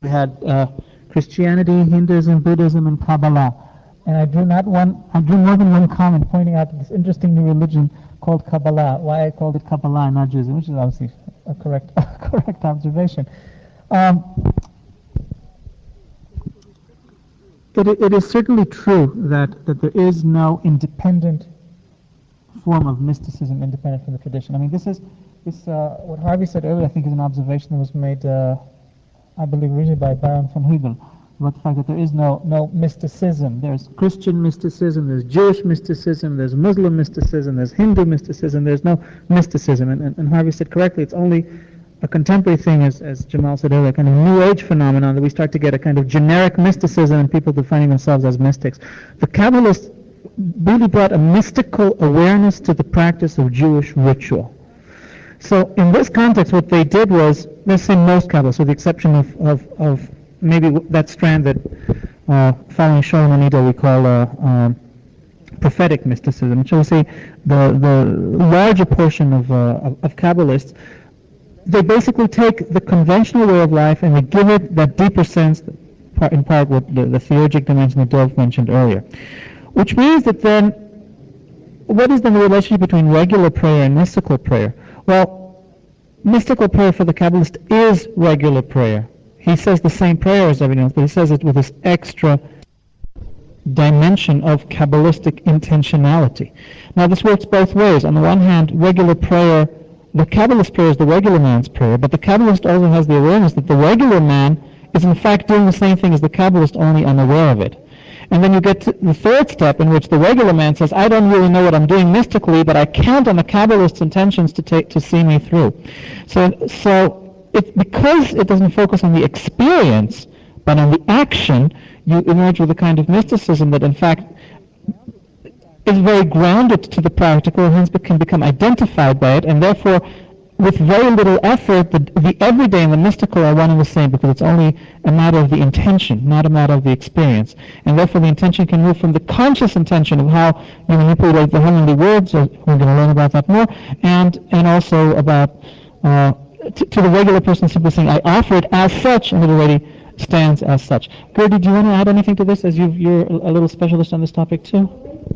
We had Christianity, Hinduism, Buddhism, and Kabbalah. And I drew more than one comment pointing out this interesting new religion called Kabbalah. Why I called it Kabbalah and not Judaism, which is obviously a correct observation. It is certainly true that there is no independent form of mysticism independent from the tradition. I mean, this what Harvey said earlier, I think, is an observation that was made, I believe, originally by Baron von Hegel, about the fact that there is no mysticism. There's Christian mysticism, there's Jewish mysticism, there's Muslim mysticism, there's Hindu mysticism, there's no mysticism. And Harvey said correctly, it's only a contemporary thing, as Jamal said earlier, kind of New Age phenomenon, that we start to get a kind of generic mysticism and people defining themselves as mystics. The Kabbalists really brought a mystical awareness to the practice of Jewish ritual. So in this context, what they did was, let's say most Kabbalists, with the exception of maybe that strand that, following Shalom we call prophetic mysticism, shall we say, the larger portion of Kabbalists, they basically take the conventional way of life and they give it that deeper sense, in part what the theurgic dimension that Dov mentioned earlier. Which means that then, what is then the relationship between regular prayer and mystical prayer? Well, mystical prayer for the Kabbalist is regular prayer. He says the same prayer as everyone else, but he says it with this extra dimension of Kabbalistic intentionality. Now, this works both ways. On the one hand, regular prayer, the Kabbalist prayer is the regular man's prayer, but the Kabbalist also has the awareness that the regular man is in fact doing the same thing as the Kabbalist, only unaware of it. And then you get to the third step, in which the regular man says, I don't really know what I'm doing mystically, but I count on the Kabbalist's intentions to see me through. So because it doesn't focus on the experience, but on the action, you emerge with a kind of mysticism that in fact is very grounded to the practical, and hence can become identified by it, and therefore with very little effort, the everyday and the mystical are one and the same, because it's only a matter of the intention, not a matter of the experience. And therefore the intention can move from the conscious intention of how you manipulate the heavenly words, we're going to learn about that more, and also about, to the regular person simply saying, I offer it as such, and it already stands as such. Gertie, do you want to add anything to this, as you're a little specialist on this topic too?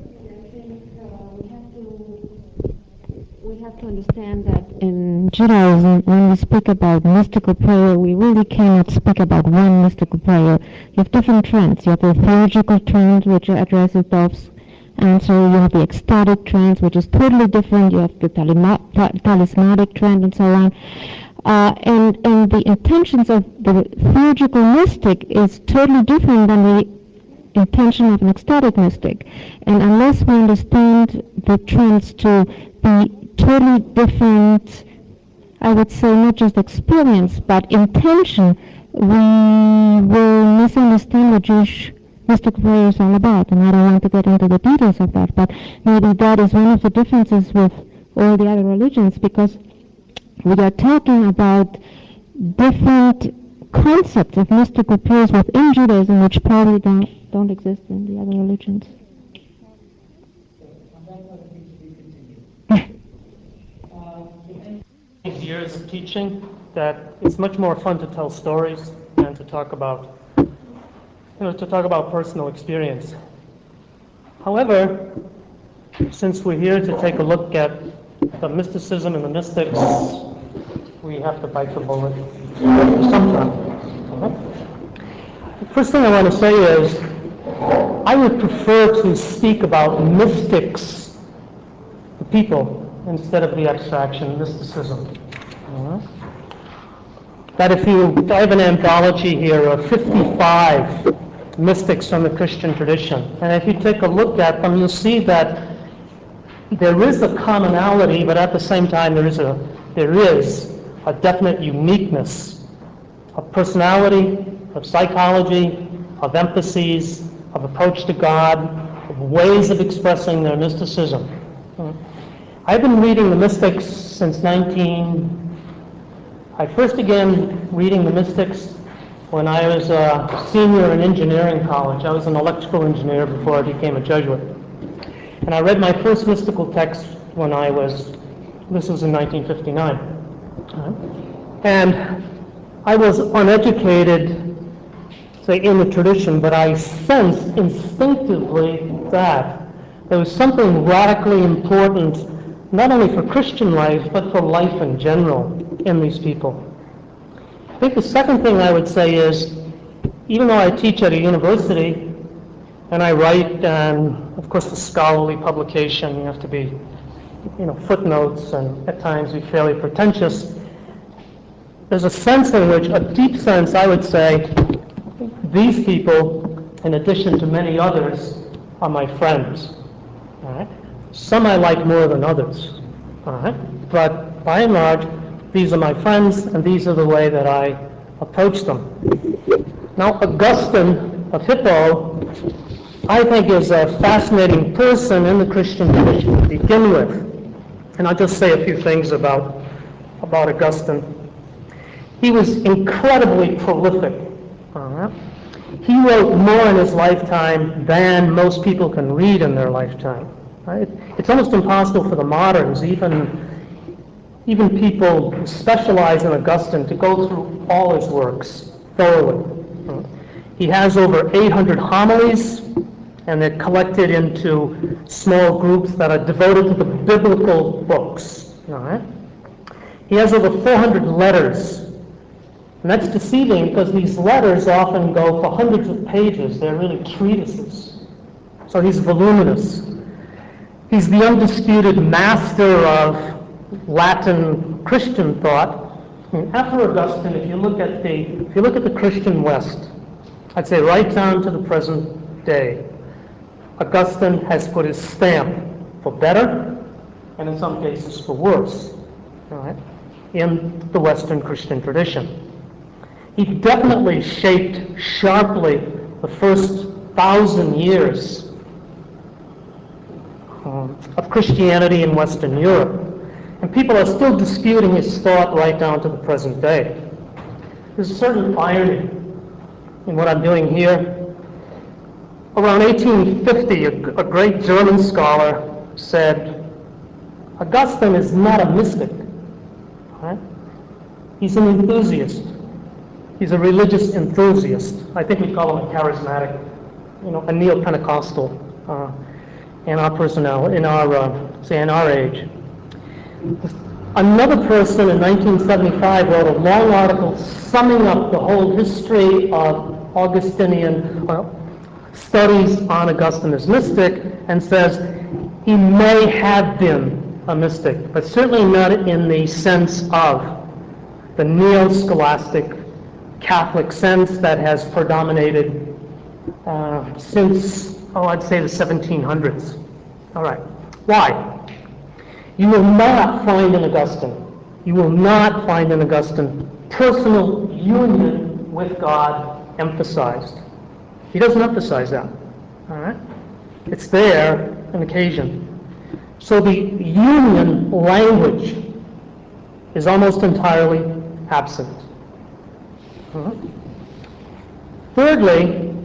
We have to understand that in Judaism, when we speak about mystical prayer, we really cannot speak about one mystical prayer. You have different trends. You have the theurgical trend, which addresses Dov's answer. You have the ecstatic trend, which is totally different. You have the talismanic trend, and so on. And the intentions of the theurgical mystic is totally different than the intention of an ecstatic mystic. And unless we understand the trends to be totally different, I would say not just experience, but intention, we will misunderstand what Jewish mystical prayer is all about. And I don't want to get into the details of that, but maybe that is one of the differences with all the other religions, because we are talking about different concepts of mystical prayers within Judaism, which probably don't exist in the other religions. Years of teaching that it's much more fun to tell stories than to talk about personal experience. However, since we're here to take a look at the mysticism and the mystics, we have to bite the bullet sometime. The first thing I want to say is I would prefer to speak about mystics, the people, instead of the abstraction, mysticism. That I have an anthology here of 55 mystics from the Christian tradition. And if you take a look at them, you'll see that there is a commonality, but at the same time there is a definite uniqueness of personality, of psychology, of emphases, of approach to God, of ways of expressing their mysticism. I've been reading the mystics since I first began reading the mystics when I was a senior in engineering college. I was an electrical engineer before I became a Jesuit. And I read my first mystical text this was in 1959. And I was uneducated say, in the tradition, but I sensed instinctively that there was something radically important, not only for Christian life, but for life in general in these people. I think the second thing I would say is, even though I teach at a university, and I write, and of course the scholarly publication, you have to be, footnotes, and at times be fairly pretentious, there's a sense in which, a deep sense, I would say, these people, in addition to many others, are my friends. All right? Some I like more than others. All right? But by and large, these are my friends, and these are the way that I approach them. Now, Augustine of Hippo, I think, is a fascinating person in the Christian tradition to begin with. And I'll just say a few things about Augustine. He was incredibly prolific. All right? He wrote more in his lifetime than most people can read in their lifetime. Right? It's almost impossible for the moderns, even people who specialize in Augustine, to go through all his works thoroughly. He has over 800 homilies, and they're collected into small groups that are devoted to the biblical books. All right? He has over 400 letters. And that's deceiving because these letters often go for hundreds of pages. They're really treatises. So he's voluminous. He's the undisputed master of Latin Christian thought. And after Augustine, if you look at the Christian West, I'd say right down to the present day, Augustine has put his stamp, for better and in some cases for worse, all right, in the Western Christian tradition. He definitely shaped sharply the first 1,000 years of Christianity in Western Europe. And people are still disputing his thought right down to the present day. There's a certain irony in what I'm doing here. Around 1850, a great German scholar said, Augustine is not a mystic. Right? He's an enthusiast. He's a religious enthusiast. I think we call him a charismatic, a neo-Pentecostal in our personality, in our age. Another person in 1975 wrote a long article summing up the whole history of Augustinian studies on Augustine as mystic, and says he may have been a mystic, but certainly not in the sense of the neo-scholastic Catholic sense that has predominated since, I'd say the 1700s. All right. Why? You will not find in Augustine personal union with God emphasized. He doesn't emphasize that. All right? It's there on occasion. So the union language is almost entirely absent. Thirdly,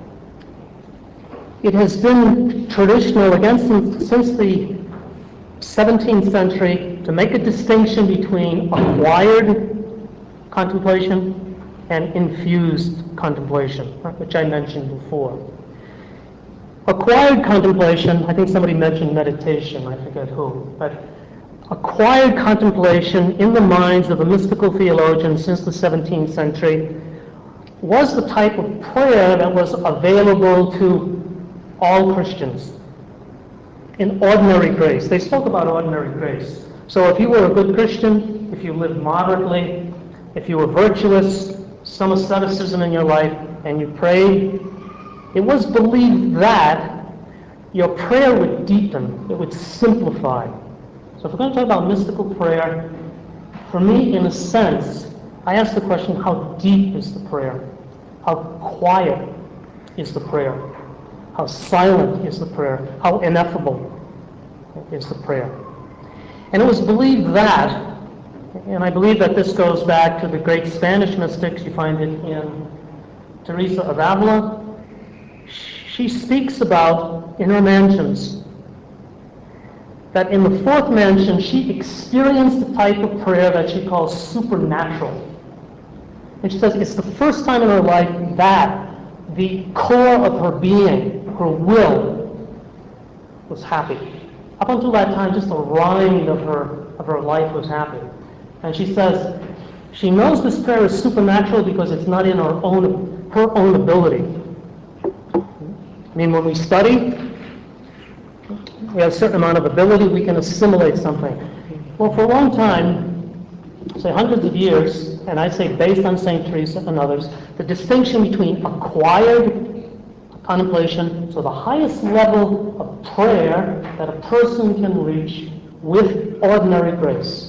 it has been traditional again since the 17th century to make a distinction between acquired contemplation and infused contemplation, which I mentioned before. Acquired contemplation, I think somebody mentioned meditation, I forget who, but acquired contemplation in the minds of the mystical theologians since the 17th century was the type of prayer that was available to all Christians in ordinary grace. They spoke about ordinary grace. So if you were a good Christian, if you lived moderately, if you were virtuous, some asceticism in your life, and you prayed, it was believed that your prayer would deepen, it would simplify. So if we're going to talk about mystical prayer, for me, in a sense, I ask the question, how deep is the prayer? How quiet is the prayer? How silent is the prayer? How ineffable is the prayer? And it was believed that, and I believe that this goes back to the great Spanish mystics, you find it in Teresa of Avila. She speaks about, in her mansions, that in the fourth mansion she experienced a type of prayer that she calls supernatural. And she says it's the first time in her life that the core of her being, her will, was happy. Up until that time, just the rind of her life was happy. And she says she knows this prayer is supernatural because it's not in her own ability. I mean, when we study, we have a certain amount of ability, we can assimilate something. Well, for a long time, say hundreds of years, and I say based on St. Teresa and others, the distinction between acquired contemplation, so the highest level of prayer that a person can reach with ordinary grace.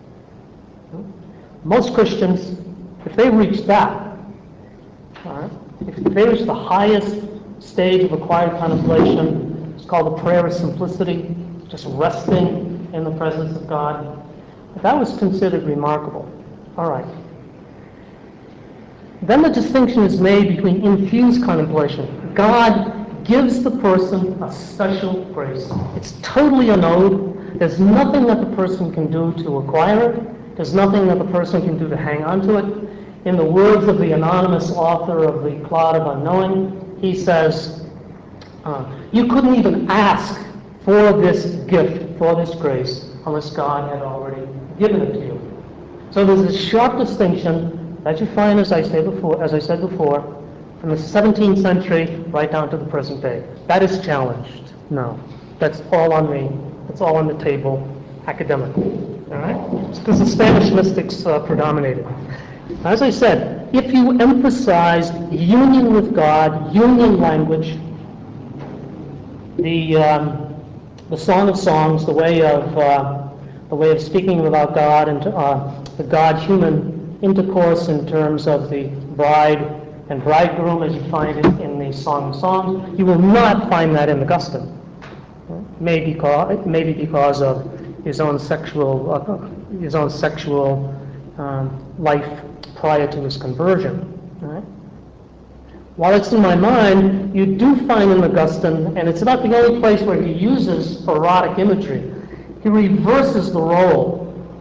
Most Christians, if they reach that, all right, if they reach the highest stage of acquired contemplation, it's called the prayer of simplicity, just resting in the presence of God. That was considered remarkable. All right. Then the distinction is made between infused contemplation. God gives the person a special grace. It's totally an ode. There's nothing that the person can do to acquire it. There's nothing that the person can do to hang on to it. In the words of the anonymous author of The Cloud of Unknowing, he says, you couldn't even ask for this gift, for this grace, unless God had already given it to you. So there's a sharp distinction that you find, as I said before, from the 17th century right down to the present day. That is challenged. No, that's all on me. It's all on the table academically. All right? It's because the Spanish mystics predominated. As I said, if you emphasize union with God, union language, the Song of Songs, the way of speaking about God, and the God-human intercourse in terms of the bride and bridegroom, as you find it in the Song of Songs, you will not find that in Augustine. Maybe because of his own sexual life prior to his conversion. Right? While it's in my mind, you do find in Augustine, and it's not the only place where he uses erotic imagery, he reverses the role.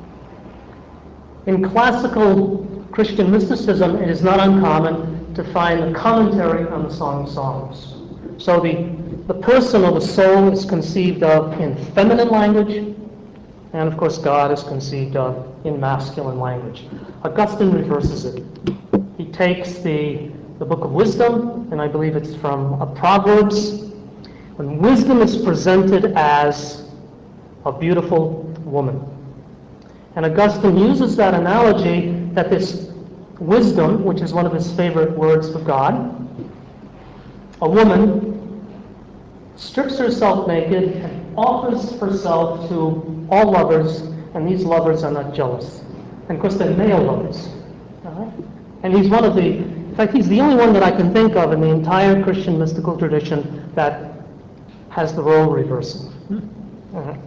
In classical Christian mysticism, it is not uncommon to find a commentary on the Song of Songs. So the person or the soul is conceived of in feminine language, and of course God is conceived of in masculine language. Augustine reverses it. He takes the Book of Wisdom, and I believe it's from Proverbs, when wisdom is presented as a beautiful woman. And Augustine uses that analogy that this wisdom, which is one of his favorite words for God, a woman strips herself naked and offers herself to all lovers, and these lovers are not jealous. And of course they're male lovers. All right? And he's one of in fact, he's the only one that I can think of in the entire Christian mystical tradition that has the role reversal. Uh-huh.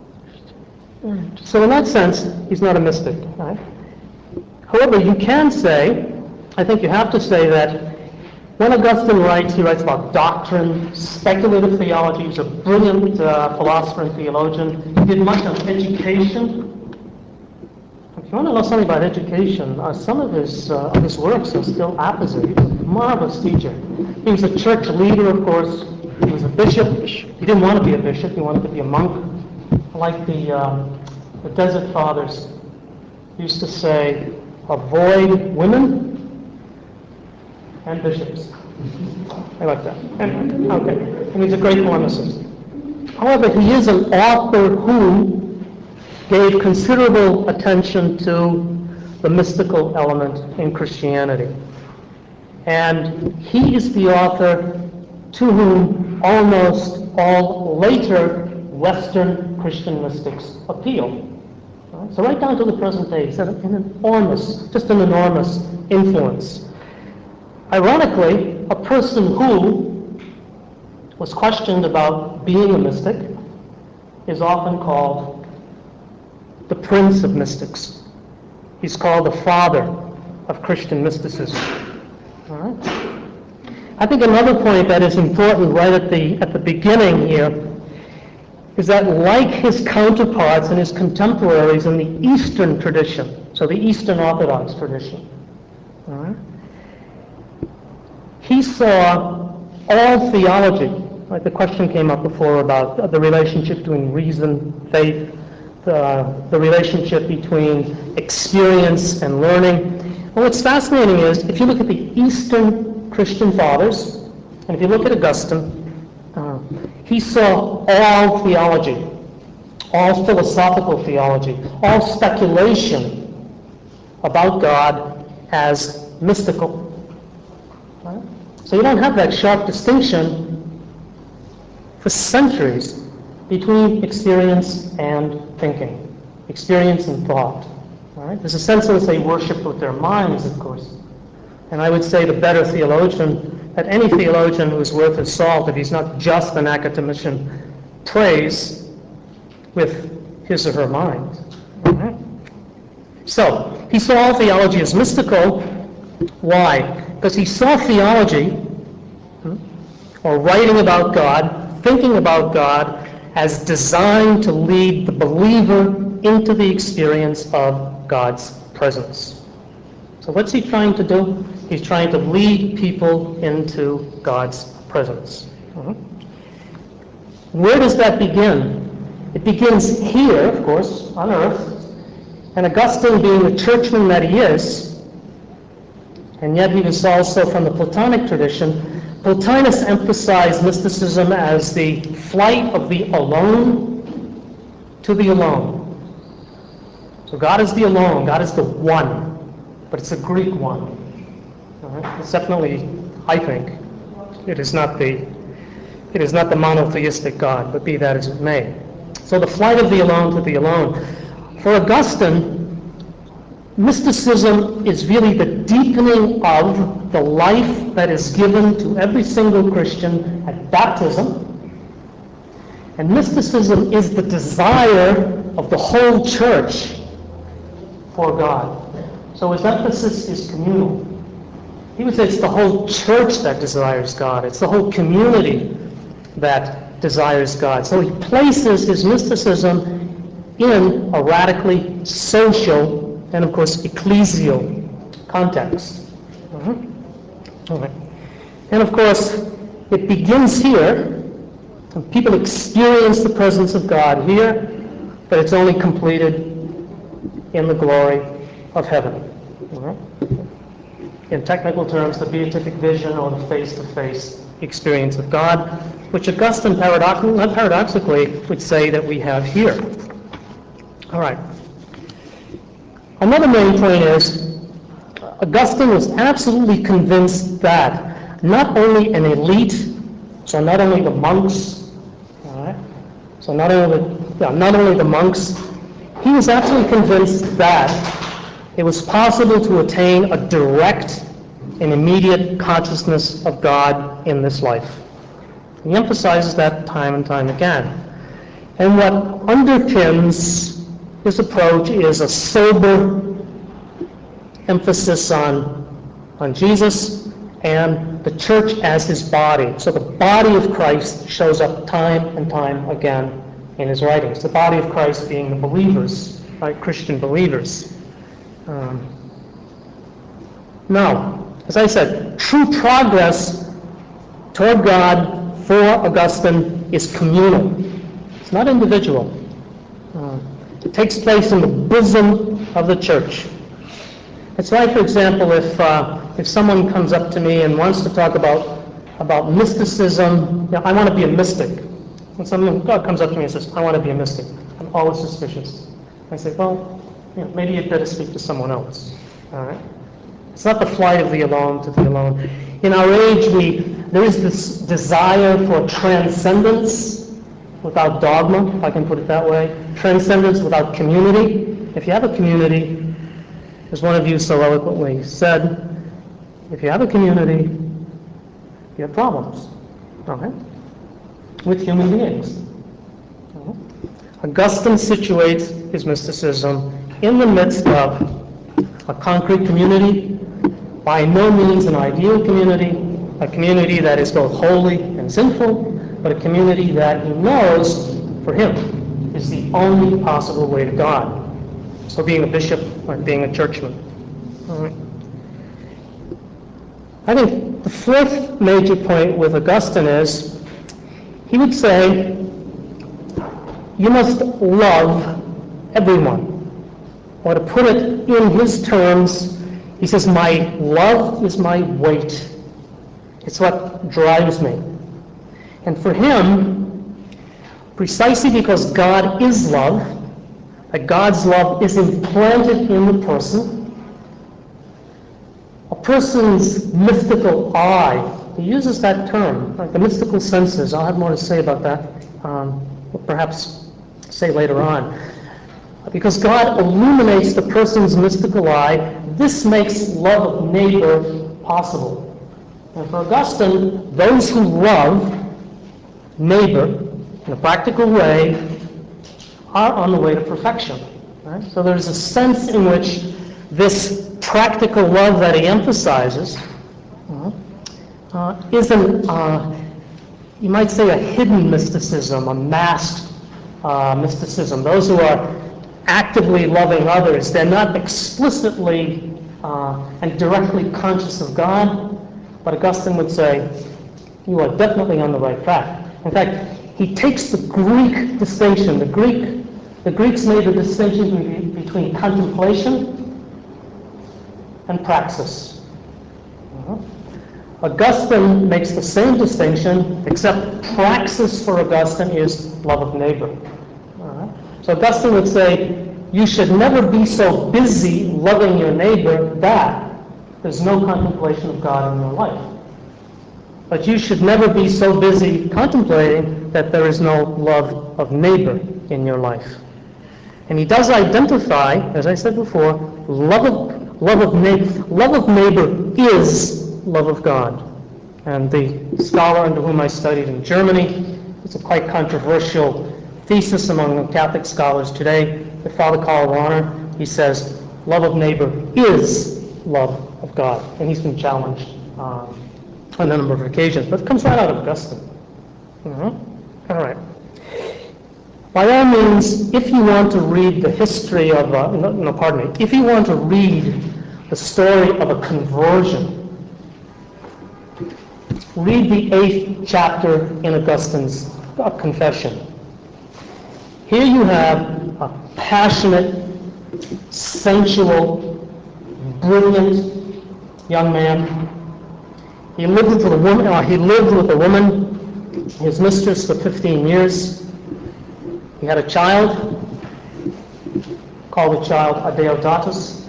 So in that sense, he's not a mystic. Right? However, you can say, I think you have to say that when Augustine writes, he writes about doctrine, speculative theology. He's a brilliant philosopher and theologian. He did much on education. If you want to know something about education, some of his works are still apposite. He's a marvelous teacher. He was a church leader, of course. He was a bishop. He didn't want to be a bishop. He wanted to be a monk. Like the Desert Fathers used to say, avoid women and bishops. I like that. And he's a great polemicist. However, he is an author who gave considerable attention to the mystical element in Christianity. And he is the author to whom almost all later Western Christian mystics appeal. So right down to the present day, he's had an enormous influence. Ironically, a person who was questioned about being a mystic is often called the Prince of Mystics. He's called the father of Christian mysticism. All right? I think another point that is important right at the beginning here is that like his counterparts and his contemporaries in the Eastern tradition, so the Eastern Orthodox tradition, All right? He saw all theology. Like the question came up before about the relationship between reason, faith, the relationship between experience and learning. Well, what's fascinating is if you look at the Eastern Christian fathers, and if you look at Augustine, he saw all theology, all philosophical theology, all speculation about God as mystical. Right? So you don't have that sharp distinction for centuries between experience and thinking, experience and thought. All right? There's a sense in which they worship with their minds, of course. And I would say the better theologian, that any theologian who is worth his salt, if he's not just an academician, prays with his or her mind. All right? So, he saw all theology as mystical. Why? Because he saw theology, or writing about God, thinking about God, as designed to lead the believer into the experience of God's presence. So what's he trying to do? He's trying to lead people into God's presence. Where does that begin? It begins here, of course, on earth. And Augustine, being the churchman that he is, and yet he was also from the Platonic tradition, Plotinus emphasized mysticism as the flight of the alone to the alone. So God is the alone, God is the one, but it's a Greek one. All right? It's definitely, I think, it is not the monotheistic God, but be that as it may. So the flight of the alone to the alone. For Augustine, mysticism is really the deepening of the life that is given to every single Christian at baptism. And mysticism is the desire of the whole church for God. So his emphasis is communal. He would say it's the whole church that desires God. It's the whole community that desires God. So he places his mysticism in a radically social and, of course, ecclesial context. Okay. And, of course, it begins here. And people experience the presence of God here, but it's only completed in the glory of heaven. Right? In technical terms, the beatific vision or the face-to-face experience of God, which Augustine, not paradoxically, would say that we have here. All right. Another main point is Augustine was absolutely convinced that not only an elite, so not only the monks, all right, so not only the monks, he was absolutely convinced that it was possible to attain a direct and immediate consciousness of God in this life. He emphasizes that time and time again. And what underpins his approach is a sober emphasis on Jesus and the church as his body. So the body of Christ shows up time and time again in his writings. The body of Christ being the believers, right? Christian believers. Now, as I said, true progress toward God for Augustine is communal. It's not individual. It takes place in the bosom of the church. It's like, for example, if someone comes up to me and wants to talk about mysticism, I want to be a mystic. When God comes up to me and says, I want to be a mystic, I'm always suspicious. I say, well, maybe you'd better speak to someone else. All right? It's not the flight of the alone to the alone. In our age, there is this desire for transcendence without dogma, if I can put it that way. Transcendence without community. If you have a community, as one of you so eloquently said, if you have a community, you have problems, okay, with human beings. Augustine situates his mysticism in the midst of a concrete community, by no means an ideal community, a community that is both holy and sinful, but a community that he knows, for him, is the only possible way to God. So being a bishop or being a churchman. All right. I think the fourth major point with Augustine is, he would say, you must love everyone. Or to put it in his terms, he says, my love is my weight. It's what drives me. And for him, precisely because God is love, that God's love is implanted in the person, a person's mystical eye, he uses that term, like the mystical senses. I'll have more to say about that, perhaps say later on. Because God illuminates the person's mystical eye, this makes love of neighbor possible. And for Augustine, those who love neighbor in a practical way are on the way to perfection. Right? So there's a sense in which this practical love that he emphasizes isn't, you might say, a hidden mysticism, a masked mysticism. Those who are actively loving others, they're not explicitly and directly conscious of God, but Augustine would say, you are definitely on the right track. In fact, he takes the Greek distinction. The Greeks made the distinction between contemplation and praxis. Augustine makes the same distinction, except praxis for Augustine is love of neighbor. So Augustine would say, you should never be so busy loving your neighbor that there's no contemplation of God in your life. But you should never be so busy contemplating that there is no love of neighbor in your life. And he does identify, as I said before, love of neighbor. Love of neighbor is love of God. And the scholar under whom I studied in Germany, it's a quite controversial thesis among the Catholic scholars today, the Father Karl Rahner, he says, love of neighbor is love of God. And he's been challenged on a number of occasions, but it comes right out of Augustine. All right. By all means, if you want to read the history of, if you want to read the story of a conversion, read the 8th chapter in Augustine's Confession. Here you have a passionate, sensual, brilliant young man. He lived with a woman, his mistress, for 15 years. He had a child, called the child Adeodatus,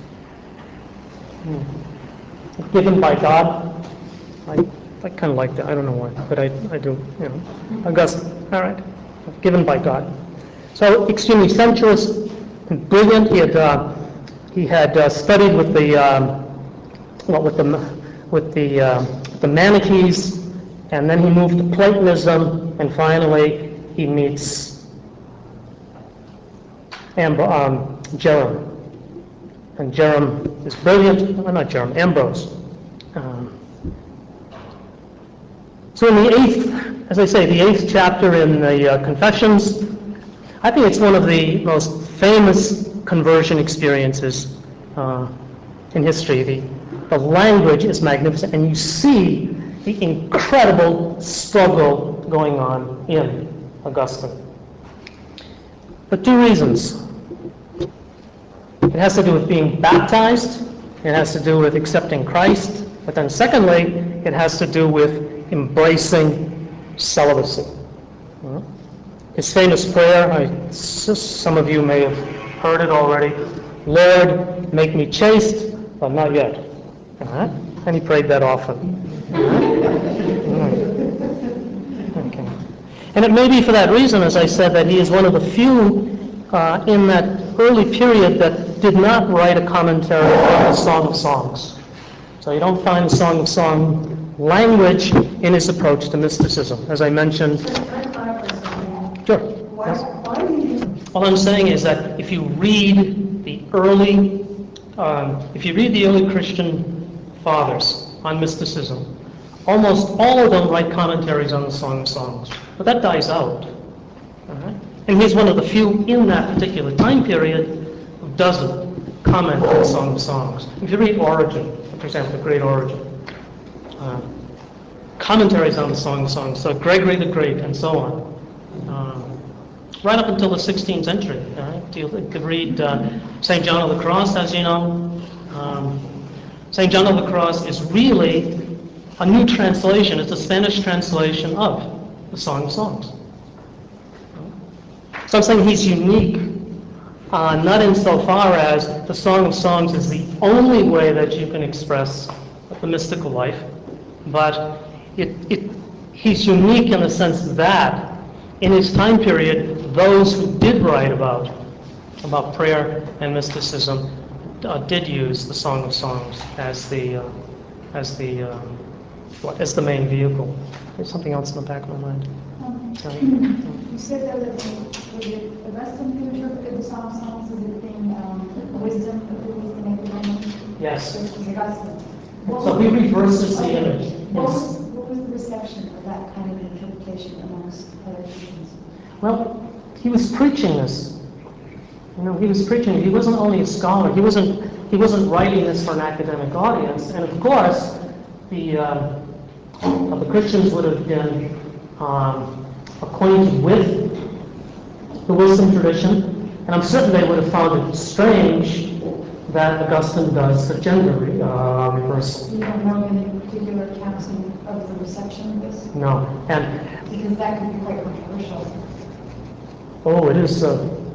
given by God. I kind of like that. I don't know why, but I do. Augustine. All right, given by God. So extremely sensuous and brilliant. He had studied with the Manichees, and then he moved to Platonism, and finally he meets Jerome. And Jerome is brilliant. Well, not Jerome, Ambrose. So in the 8th, as I say, the 8th chapter in the Confessions, I think it's one of the most famous conversion experiences in history. The language is magnificent, and you see the incredible struggle going on in Augustine. For 2 reasons. It has to do with being baptized, it has to do with accepting Christ, but then secondly, it has to do with embracing celibacy. His famous prayer, some of you may have heard it already, Lord, make me chaste, but not yet. And he prayed that often. Okay. And it may be for that reason, as I said, that he is one of the few in that early period that did not write a commentary on the Song of Songs. So you don't find the Song of Songs language in his approach to mysticism, as I mentioned. Sure. Yes. All I'm saying is that if you read the early Christian fathers on mysticism, almost all of them write commentaries on the Song of Songs, but that dies out. And he's one of the few in that particular time period who doesn't comment on the Song of Songs. If you read Origen, for example, the great Origen, commentaries on the Song of Songs, so Gregory the Great and so on. Right up until the 16th century. Right? You could read St. John of the Cross, as you know. St. John of the Cross is really a new translation. It's a Spanish translation of the Song of Songs. So I'm saying he's unique, not insofar as the Song of Songs is the only way that you can express the mystical life, but he's unique in the sense that in his time period, those who did write about prayer and mysticism did use the Song of Songs as the main vehicle. There's something else in the back of my mind. You said that the Western literature of the Song of Songs is the thing, wisdom of the wisdom academic. Yes. Augustine. So he reverses the image. What was the reception of that kind of interpretation amongst other Christians? Well, he was preaching this. He was preaching. He wasn't only a scholar. He wasn't writing this for an academic audience. And of course, the Christians would have been acquainted with the wisdom tradition, and I'm certain they would have found it strange that Augustine does the gender reversal. You don't know any particular accounts of the reception of this? No, and because that could be quite controversial. Oh, it is.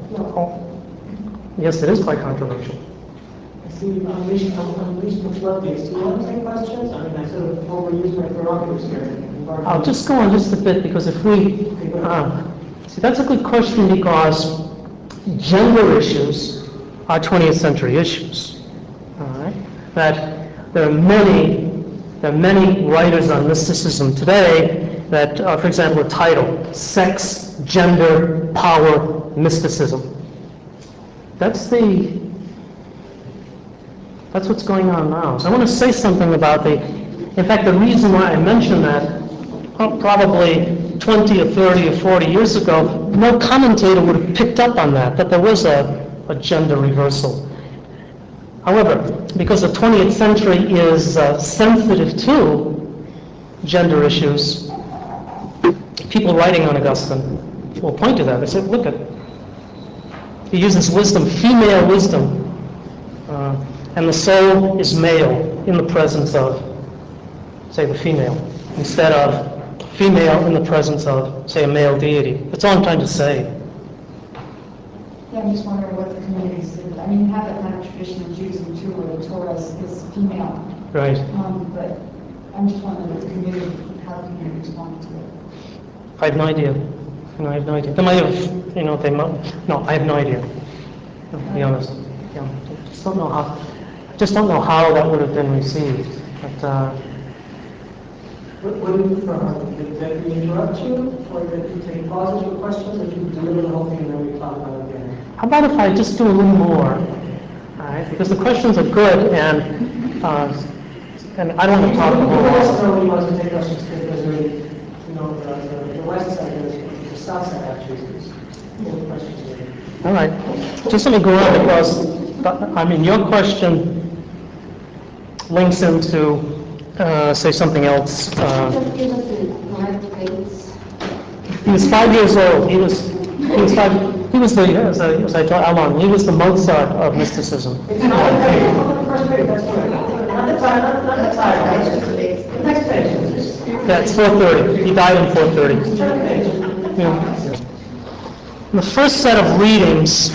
Yes, it is quite controversial. I see you've unleashed the floodgates. Do you want to take questions? I mean, I sort of overused my prerogatives here. I'll just go on just a bit, because if we... see, that's a good question, because gender issues are 20th century issues. All right? That there are many writers on mysticism today that, for example, a title, Sex, Gender, Power, Mysticism. That's what's going on now. So I want to say something about in fact, the reason why I mentioned that, probably 20 or 30 or 40 years ago, no commentator would have picked up on that there was a gender reversal. However, because the 20th century is sensitive to gender issues, people writing on Augustine will point to that. They say, look at, he uses wisdom, female wisdom, and the soul is male in the presence of, say, the female, instead of female in the presence of, say, a male deity. That's all I'm trying to say. Yeah, I'm just wondering what the communities did. I mean, you have that kind of tradition in Judaism too, where the Torah is female. Right. But I'm just wondering what the community, how the community responded to it. I have no idea. I have no idea. They might have, no, I have no idea. To be honest. Yeah. Just don't know how that would have been received. But, did we interrupt you, or did you take pauses for questions, or did you deliver the whole thing and then we talk about it again? How about if I just do a little more? All right? Because the questions are good, and I don't want to talk the whole lot. lot. Nobody wants to take questions because the west side is the south side actually is full of questions here. All right. Just let me go on, because your question links into say something else. He was 5 years old. He was the, as I told Alon, he was the Mozart of mysticism. It's not the page. On the first page, that's correct. Not the title. The next page. Yeah, it's 4:30. He died in 4:30. Turn the page. Yeah. The first set of readings,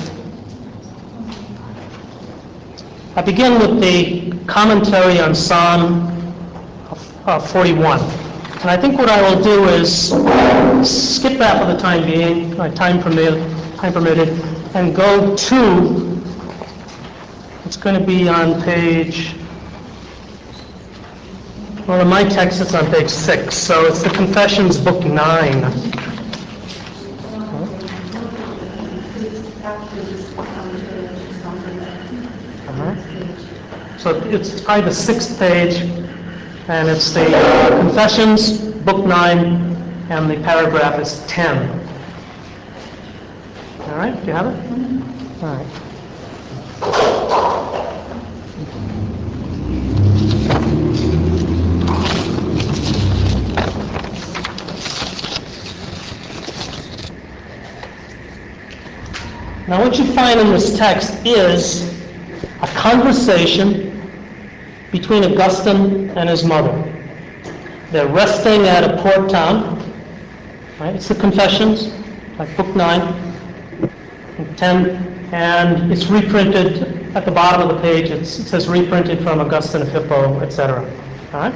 I begin with the commentary on Psalm 41. And I think what I will do is skip that for the time being, time permitted, and go to, it's going to be on page, well, in my text it's on page 6, so it's the Confessions, book 9. So it's probably the 6th page, and it's the Confessions, book 9, and the paragraph is 10. All right, do you have it? All right. Now what you find in this text is a conversation between Augustine and his mother. They're resting at a port town. Right? It's the Confessions, like Book 9 and 10, and it's reprinted at the bottom of the page. It says reprinted from Augustine of Hippo, etc. All right?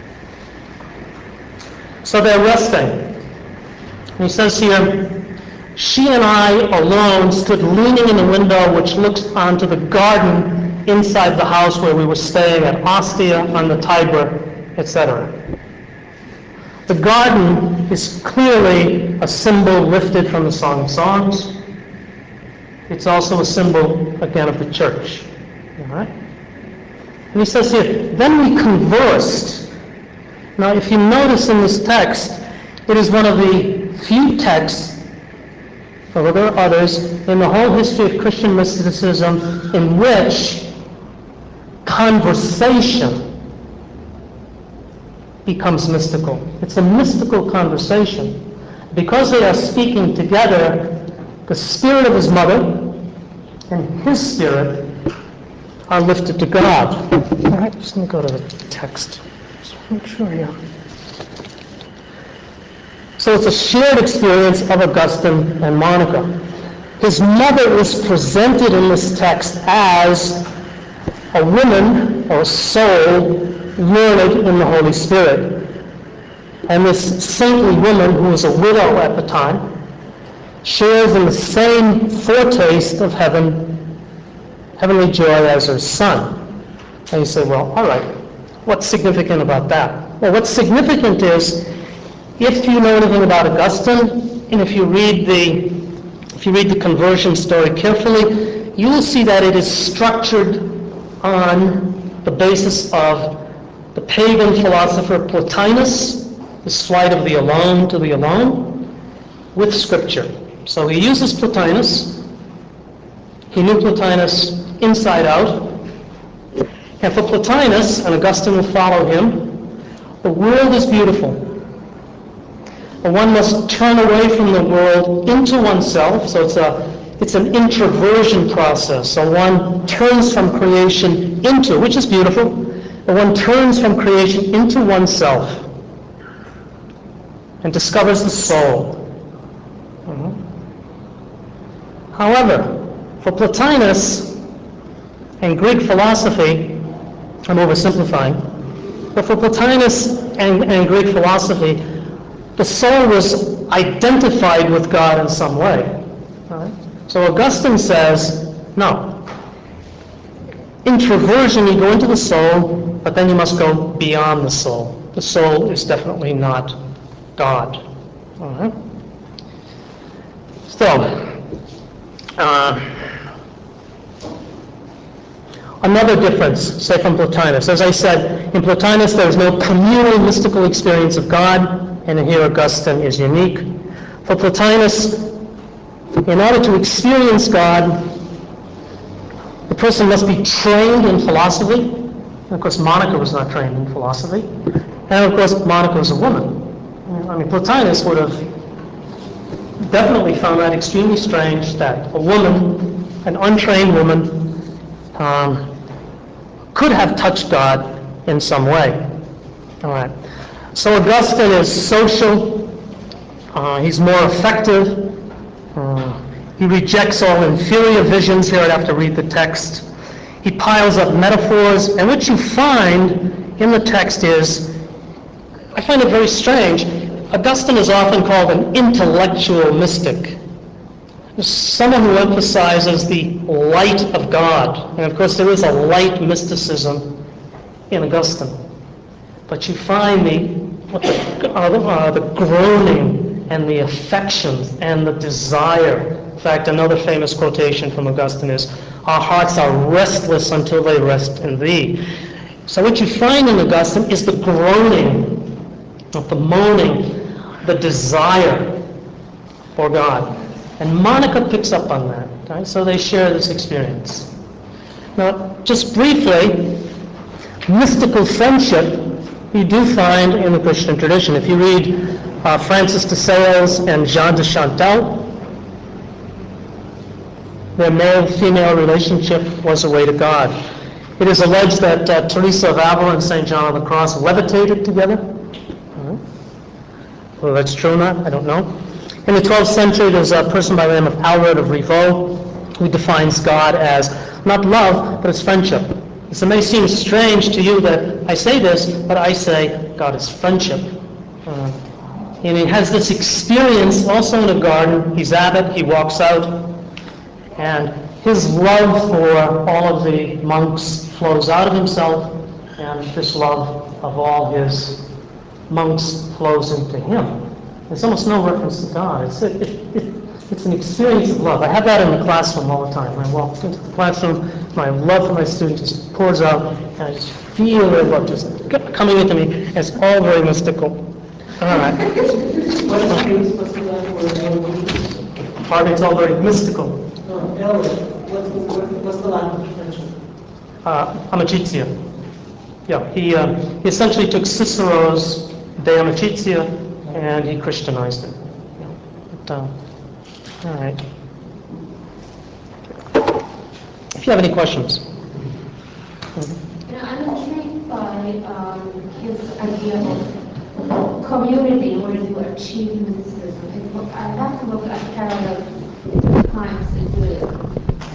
So they're resting. And he says here, she and I alone stood leaning in the window which looks onto the garden inside the house where we were staying at Ostia on the Tiber, etc. The garden is clearly a symbol lifted from the Song of Songs. It's also a symbol, again, of the church. All right? And he says here, then we conversed. Now, if you notice in this text, it is one of the few texts, although there are others, in the whole history of Christian mysticism in which conversation becomes mystical. It's a mystical conversation. Because they are speaking together, the spirit of his mother and his spirit are lifted to God. All right, just let me go to the text. Just make sure here. So it's a shared experience of Augustine and Monica. His mother is presented in this text as a woman or a soul learned in the Holy Spirit. And this saintly woman, who was a widow at the time, shares in the same foretaste of heavenly joy as her son. And you say, well, all right, what's significant about that? Well, what's significant is, if you know anything about Augustine, and if you read the conversion story carefully, you will see that it is structured on the basis of the pagan philosopher Plotinus, his flight of the alone to the alone, with Scripture. So he uses Plotinus. He knew Plotinus inside out. And for Plotinus, and Augustine will follow him, the world is beautiful. But one must turn away from the world into oneself, so it's an introversion process. So one turns from creation into, which is beautiful, but one turns from creation into oneself and discovers the soul. However, for Plotinus and Greek philosophy, I'm oversimplifying, but for Plotinus and Greek philosophy, the soul was identified with God in some way. Right? So Augustine says, no. Introversion, you go into the soul, but then you must go beyond the soul. The soul is definitely not God. All right? So, another difference, say from Plotinus. As I said, in Plotinus there is no communal mystical experience of God, and here Augustine is unique. For Plotinus, in order to experience God, the person must be trained in philosophy. And of course, Monica was not trained in philosophy. And of course, Monica was a woman. I mean, Plotinus would have definitely found that extremely strange, that a woman, an untrained woman, could have touched God in some way. All right. So Augustine is social. He's more effective. He rejects all inferior visions. Here I'd have to read the text. He piles up metaphors, and what you find in the text is, I find it very strange, Augustine is often called an intellectual mystic. Someone who emphasizes the light of God. And of course there is a light mysticism in Augustine. But you find the groaning and the affections and the desire. In fact, another famous quotation from Augustine is, our hearts are restless until they rest in thee. So what you find in Augustine is the groaning, the moaning, the desire for God. And Monica picks up on that. Right? So they share this experience. Now, just briefly, mystical friendship you do find in the Christian tradition. If you read Francis de Sales and Jean de Chantal, their male-female relationship was a way to God. It is alleged that Teresa of Avila and St. John of the Cross levitated together. Whether that's true or not, I don't know. In the 12th century, there's a person by the name of Albert of Rivaux who defines God as not love, but as friendship. So it may seem strange to you that I say this, but I say God is friendship. And he has this experience also in a garden. He's at it, he walks out, and his love for all of the monks flows out of himself, and this love of all his monks flows into him. There's almost no reference to God. It's an experience of love. I have that in the classroom all the time. When I walk into the classroom, my love for my students just pours out, and I just feel their love just coming into me. It's all very mystical. All right. Pardon, it's all very mystical. What's the Latin translation? Amicizia. Yeah, he essentially took Cicero's De Amicizia and he Christianized it. But, all right. If you have any questions. I'm intrigued by his idea of community in order to achieve mysticism. I have to look at parallel times in Buddhism.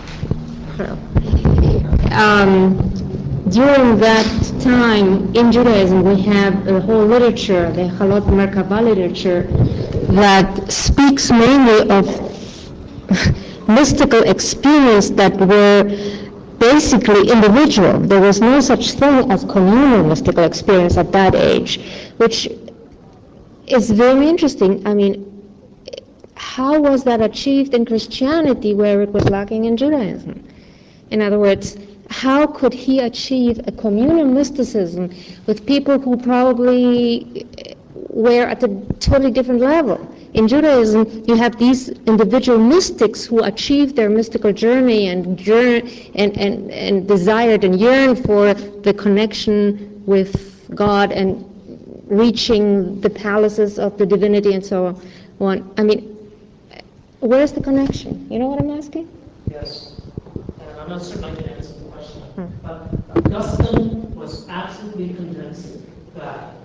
During that time in Judaism, we have a whole literature, the Halot Merkava literature, that speaks mainly of mystical experience that were basically individual. There was no such thing as communal mystical experience at that age, which is very interesting. I mean, how was that achieved in Christianity where it was lacking in Judaism? In other words, how could he achieve a communal mysticism with people who probably were at a totally different level? In Judaism, you have these individual mystics who achieved their mystical journey and desired and yearned for the connection with God and reaching the palaces of the divinity and so on. I mean, where's the connection? You know what I'm asking? Yes. And I'm not certain I can answer the question. But Augustine was absolutely convinced that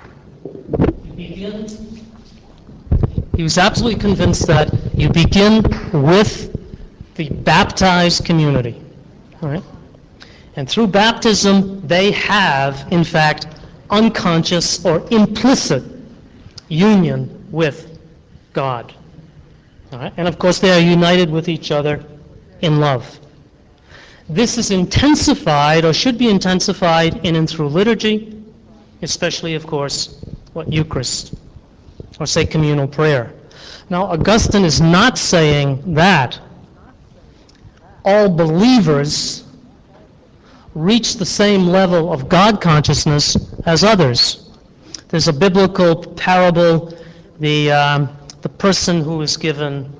He was absolutely convinced that you begin with the baptized community. All right? And through baptism, they have, in fact, unconscious or implicit union with God. All right? And of course, they are united with each other in love. This is intensified, or should be intensified, in and through liturgy, especially, of course, Eucharist, or say communal prayer. Now, Augustine is not saying that all believers reach the same level of God consciousness as others. There's a biblical parable, the person who is given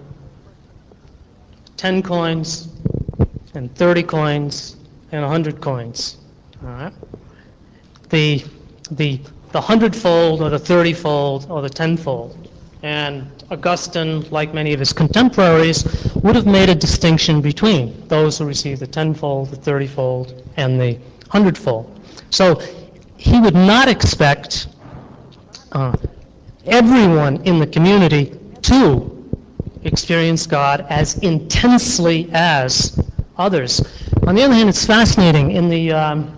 10 coins and 30 coins and 100 coins. All right? The 100-fold or the 30-fold or the 10-fold. And Augustine, like many of his contemporaries, would have made a distinction between those who received the 10-fold, the 30-fold, and the 100-fold. So he would not expect everyone in the community to experience God as intensely as others. On the other hand, it's fascinating. In the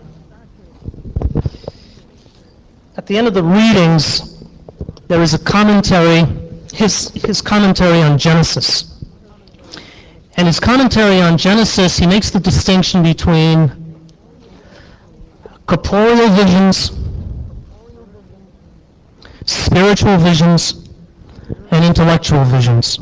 at the end of the readings, there is a commentary, his commentary on Genesis. And his commentary on Genesis, he makes the distinction between corporeal visions, spiritual visions, and intellectual visions.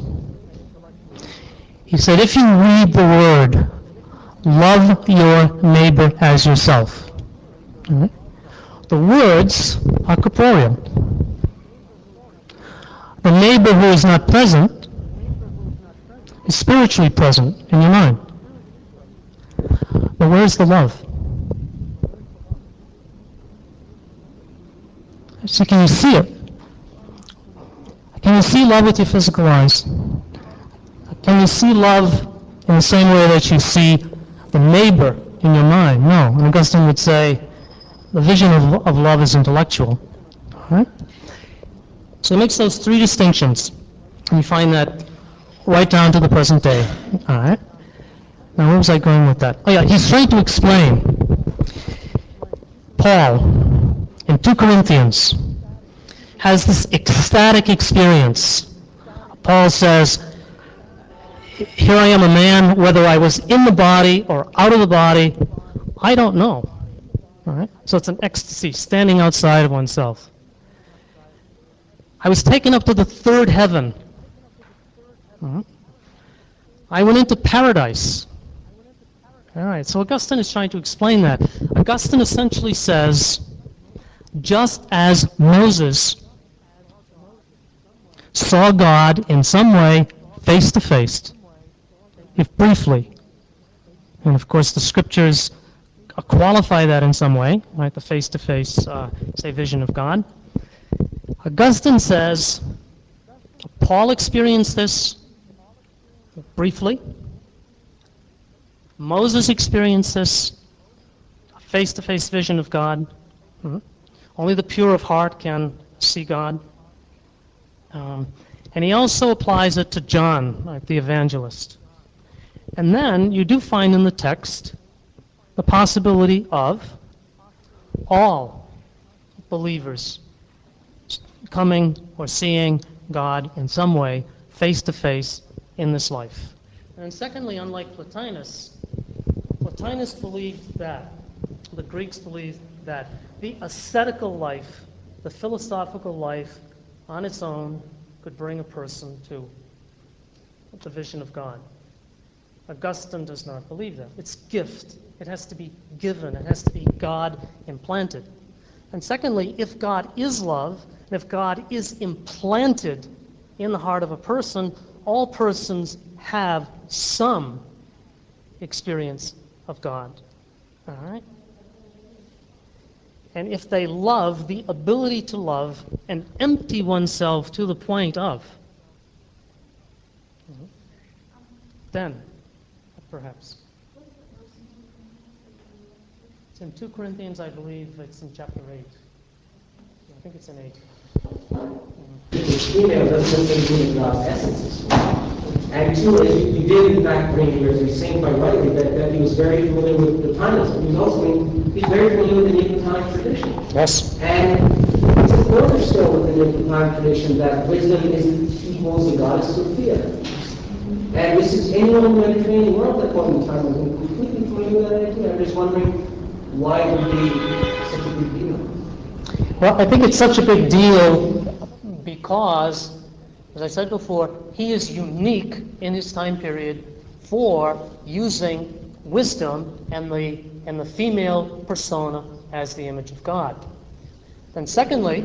He said, if you read the word, love your neighbor as yourself, right? The words are corporeal. The neighbor who is not present is spiritually present in your mind. But where's the love? So can you see it? Can you see love with your physical eyes? Can you see love in the same way that you see the neighbor in your mind. No, and Augustine would say the vision of love is intellectual. All right? So he makes those three distinctions, and you find that right down to the present day. All right? Now, where was I going with that? Oh yeah, he's trying to explain. Paul, in 2 Corinthians, has this ecstatic experience. Paul says, here I am a man, whether I was in the body or out of the body, I don't know. All right? So it's an ecstasy, standing outside of oneself. I was taken up to the third heaven. All right? I went into paradise. All right, so Augustine is trying to explain that. Augustine essentially says, just as Moses saw God in some way, face to face, if briefly, and of course the scriptures qualify that in some way, right? The face-to-face, say, vision of God. Augustine says, Paul experienced this briefly. Moses experienced this face-to-face vision of God. Only the pure of heart can see God. And he also applies it to John, right, the evangelist. And then you do find in the text the possibility of all believers coming or seeing God in some way, face to face, in this life. And secondly, unlike Plotinus believed that, the Greeks believed that the ascetical life, the philosophical life on its own could bring a person to the vision of God. Augustine does not believe that. It's gift. It has to be given. It has to be God implanted. And secondly, if God is love, and if God is implanted in the heart of a person, all persons have some experience of God. All right? And if they love, the ability to love and empty oneself to the point of, then, perhaps. It's in 2 Corinthians, I believe. It's in chapter 8. I think it's in 8. Female doesn't mean God's essence. And two, as you did in fact bring here, as he's saying quite rightly, that he was very familiar with the timeless. He was also he's very familiar with the Neoplatonic tradition. Yes. And it's a cornerstone within the Neoplatonic tradition that wisdom is equals the goddess Sophia. And this is anyone who entertained the world at that point in time was completely familiar with that idea. I'm just wondering why it would be such a big deal. Well, I think it's such a big deal because, as I said before, he is unique in his time period for using wisdom and the female persona as the image of God. Then secondly,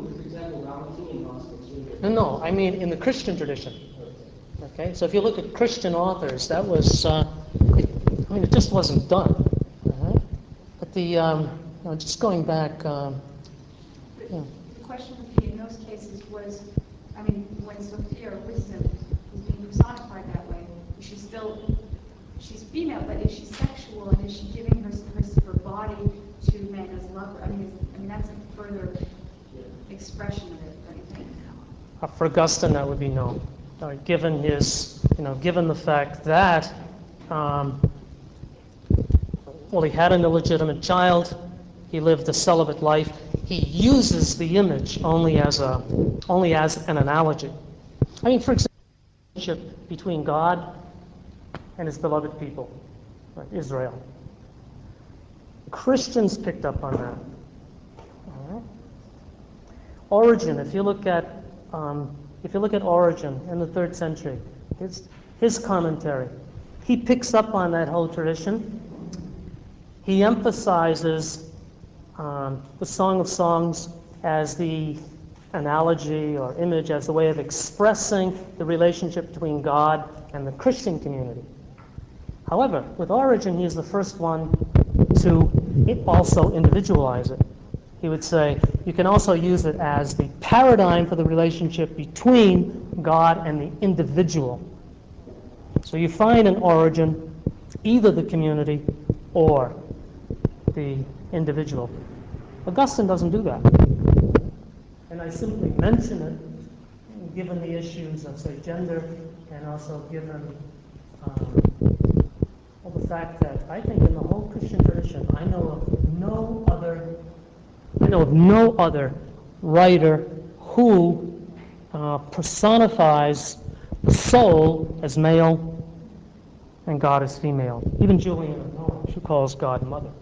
no, I mean in the Christian tradition. Okay, so if you look at Christian authors, that was, it just wasn't done. But just going back. The question would be, in those cases, when Sophia, or wisdom, is being personified that way, she's female, but is she sexual, and is she giving her body to man as lover? I mean, that's a further expression of it, don't you think? For Augustine, that would be no. Given the fact that, he had an illegitimate child, he lived a celibate life. He uses the image only as an analogy. I mean, for example, the relationship between God and His beloved people, like Israel. Christians picked up on that. All right? Origen, if you look at Origen in the 3rd century, his commentary, he picks up on that whole tradition. He emphasizes the Song of Songs as the analogy or image, as the way of expressing the relationship between God and the Christian community. However, with Origen, he is the first one to also individualize it. He would say, you can also use it as the paradigm for the relationship between God and the individual. So you find an origin, either the community or the individual. Augustine doesn't do that. And I simply mention it, given the issues of, say, gender, and also given the fact that I think in the whole Christian tradition, I know of no other writer who personifies the soul as male and God as female. Even Julian of Norwich, who calls God mother.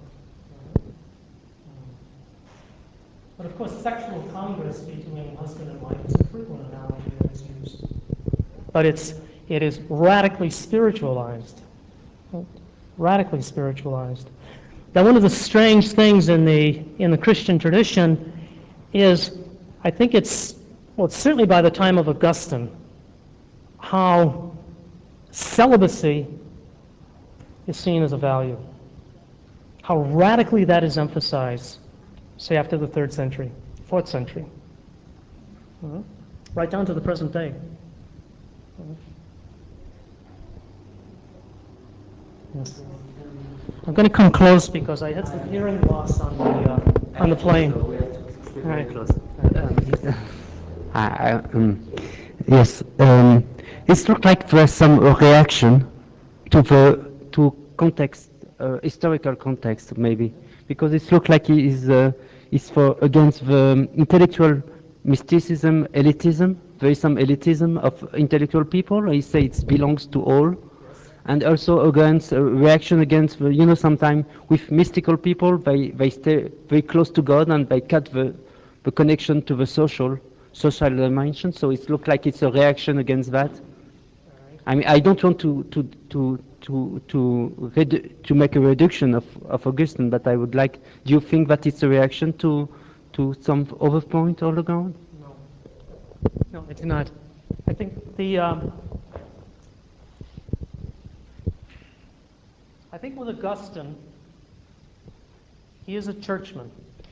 But of course, sexual congress between husband and wife is a frequent analogy that is used. But it is radically spiritualized. Radically spiritualized. Now, one of the strange things in the Christian tradition is, I think it's certainly by the time of Augustine, how celibacy is seen as a value. How radically that is emphasized, say after the 3rd century, 4th century, right down to the present day. Yes. I'm going to come close because I had some hearing loss on the plane. All right. Yes, it looks like there's some reaction to context, historical context maybe, because it looks like it is for against the intellectual mysticism, elitism. There is some elitism of intellectual people. He say it belongs to all. And also against reaction against, sometimes with mystical people, they stay very close to God and they cut the connection to the social dimension. So it looks like it's a reaction against that. I mean, I don't want to make a reduction of Augustine, but I would like. Do you think that it's a reaction to some other point all around? No, I do not. I think I think with Augustine, he is a churchman.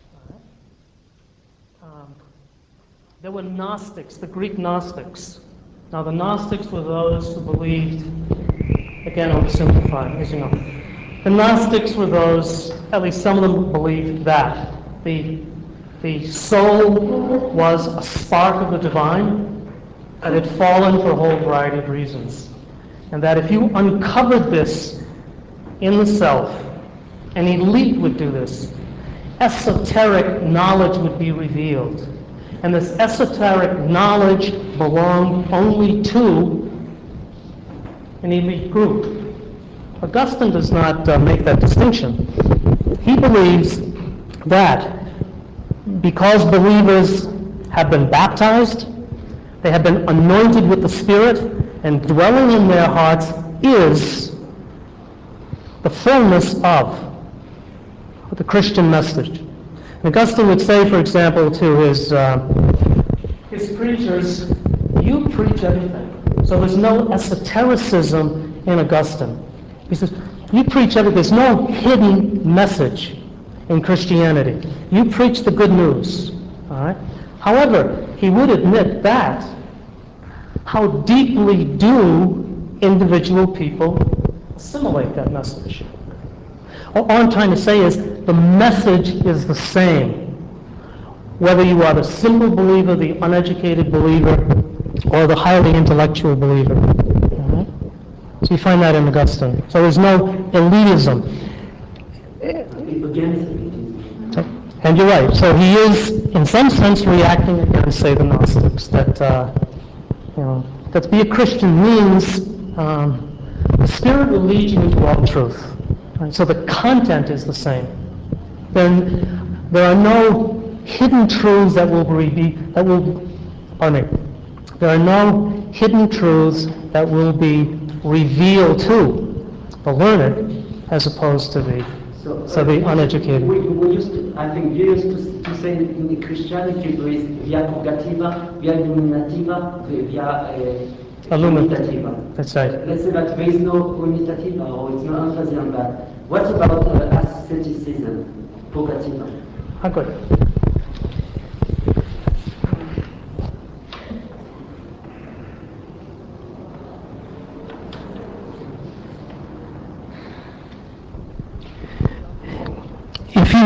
There were Gnostics, the Greek Gnostics. Now, the Gnostics were those who believed, again, I'll simplify, as you know. The Gnostics were those, at least some of them believed that the soul was a spark of the divine that had fallen for a whole variety of reasons. And that if you uncovered this in the self, an elite would do this, esoteric knowledge would be revealed. And this esoteric knowledge belonged only to an elite group. Augustine does not make that distinction. He believes that because believers have been baptized, they have been anointed with the Spirit, and dwelling in their hearts is the fullness of the Christian message. Augustine would say, for example, to his preachers, you preach everything. So there's no esotericism in Augustine. He says, you preach everything. There's no hidden message in Christianity. You preach the good news. All right? However, he would admit that how deeply do individual people assimilate that message? All I'm trying to say is the message is the same, whether you are the simple believer, the uneducated believer, or the highly intellectual believer. Right? So you find that in Augustine. So there's no elitism. And you're right. So he is, in some sense, reacting against, say, the Gnostics. That to be a Christian means the Spirit will lead you into all truth. Right? So the content is the same. Then there are no hidden truths there are no hidden truths that will be revealed to the learned as opposed to the uneducated. We used to, I think you used to say in Christianity there is via purgativa, via illuminativa, via illuminativa. That's right. Let's say that there is no illuminativa or it's no emphasis on that. What about asceticism, purgativa? Good.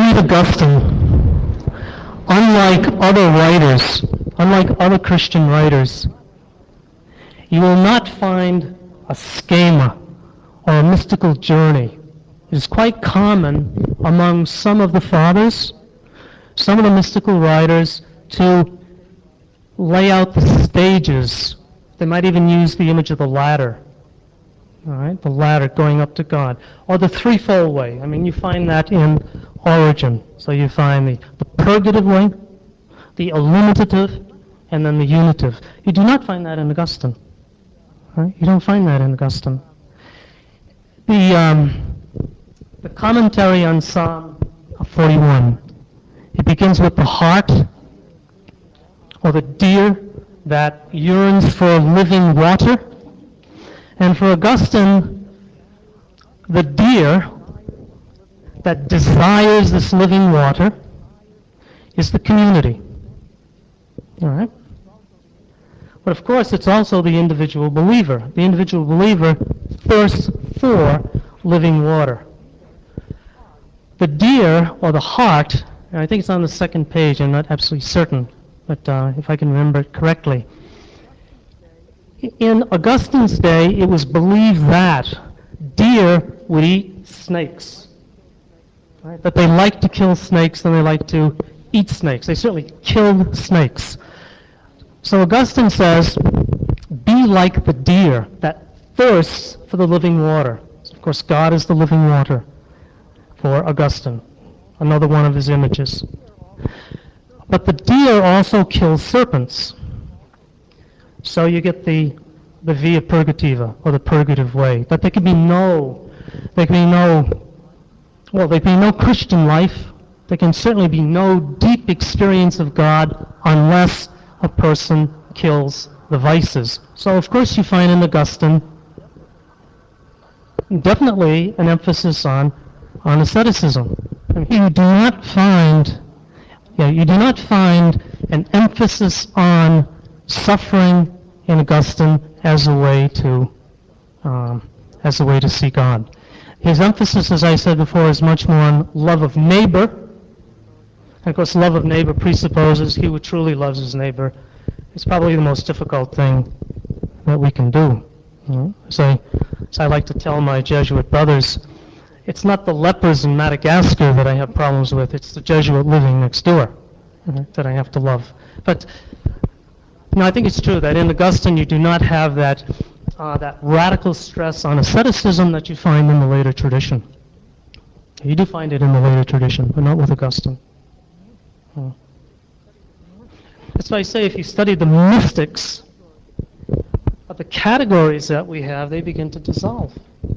read Augustine, unlike other Christian writers, you will not find a schema or a mystical journey. It is quite common among some of the fathers, some of the mystical writers, to lay out the stages. They might even use the image of the ladder. All right, the ladder going up to God, or the threefold way. I mean, you find that in Origen. So you find the purgative way, the illuminative, and then the unitive. You do not find that in Augustine. Right? You don't find that in Augustine. The commentary on Psalm 41. It begins with the heart, or the deer that yearns for living water. And for Augustine, the deer that desires this living water is the community. All right? But of course, it's also the individual believer. The individual believer thirsts for living water. The deer, or the hart, and I think it's on the second page, I'm not absolutely certain, but if I can remember it correctly. In Augustine's day, it was believed that deer would eat snakes. Right? That they like to kill snakes and they like to eat snakes. They certainly killed snakes. So Augustine says, be like the deer that thirsts for the living water. Of course, God is the living water for Augustine, another one of his images. But the deer also kills serpents. So you get the via purgativa, or the purgative way, that there can be no Christian life. There can certainly be no deep experience of God unless a person kills the vices. So of course you find in Augustine definitely an emphasis on asceticism. You do not find an emphasis on suffering in Augustine as a way to see God. His emphasis, as I said before, is much more on love of neighbor. And of course, love of neighbor presupposes he who truly loves his neighbor. It's probably the most difficult thing that we can do. So I like to tell my Jesuit brothers, it's not the lepers in Madagascar that I have problems with, it's the Jesuit living next door that I have to love. But I think it's true that in Augustine you do not have that radical stress on asceticism that you find in the later tradition. You do find it in the later tradition, but not with Augustine. That's why I say if you study the mystics, of the categories that we have, they begin to dissolve.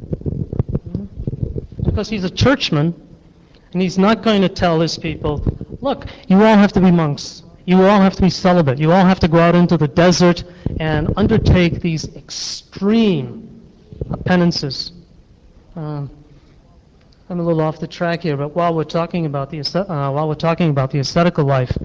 Because he's a churchman, and he's not going to tell his people, look, you all have to be monks. You all have to be celibate. You all have to go out into the desert and undertake these extreme penances. I'm a little off the track here, but while we're talking about the ascetical life,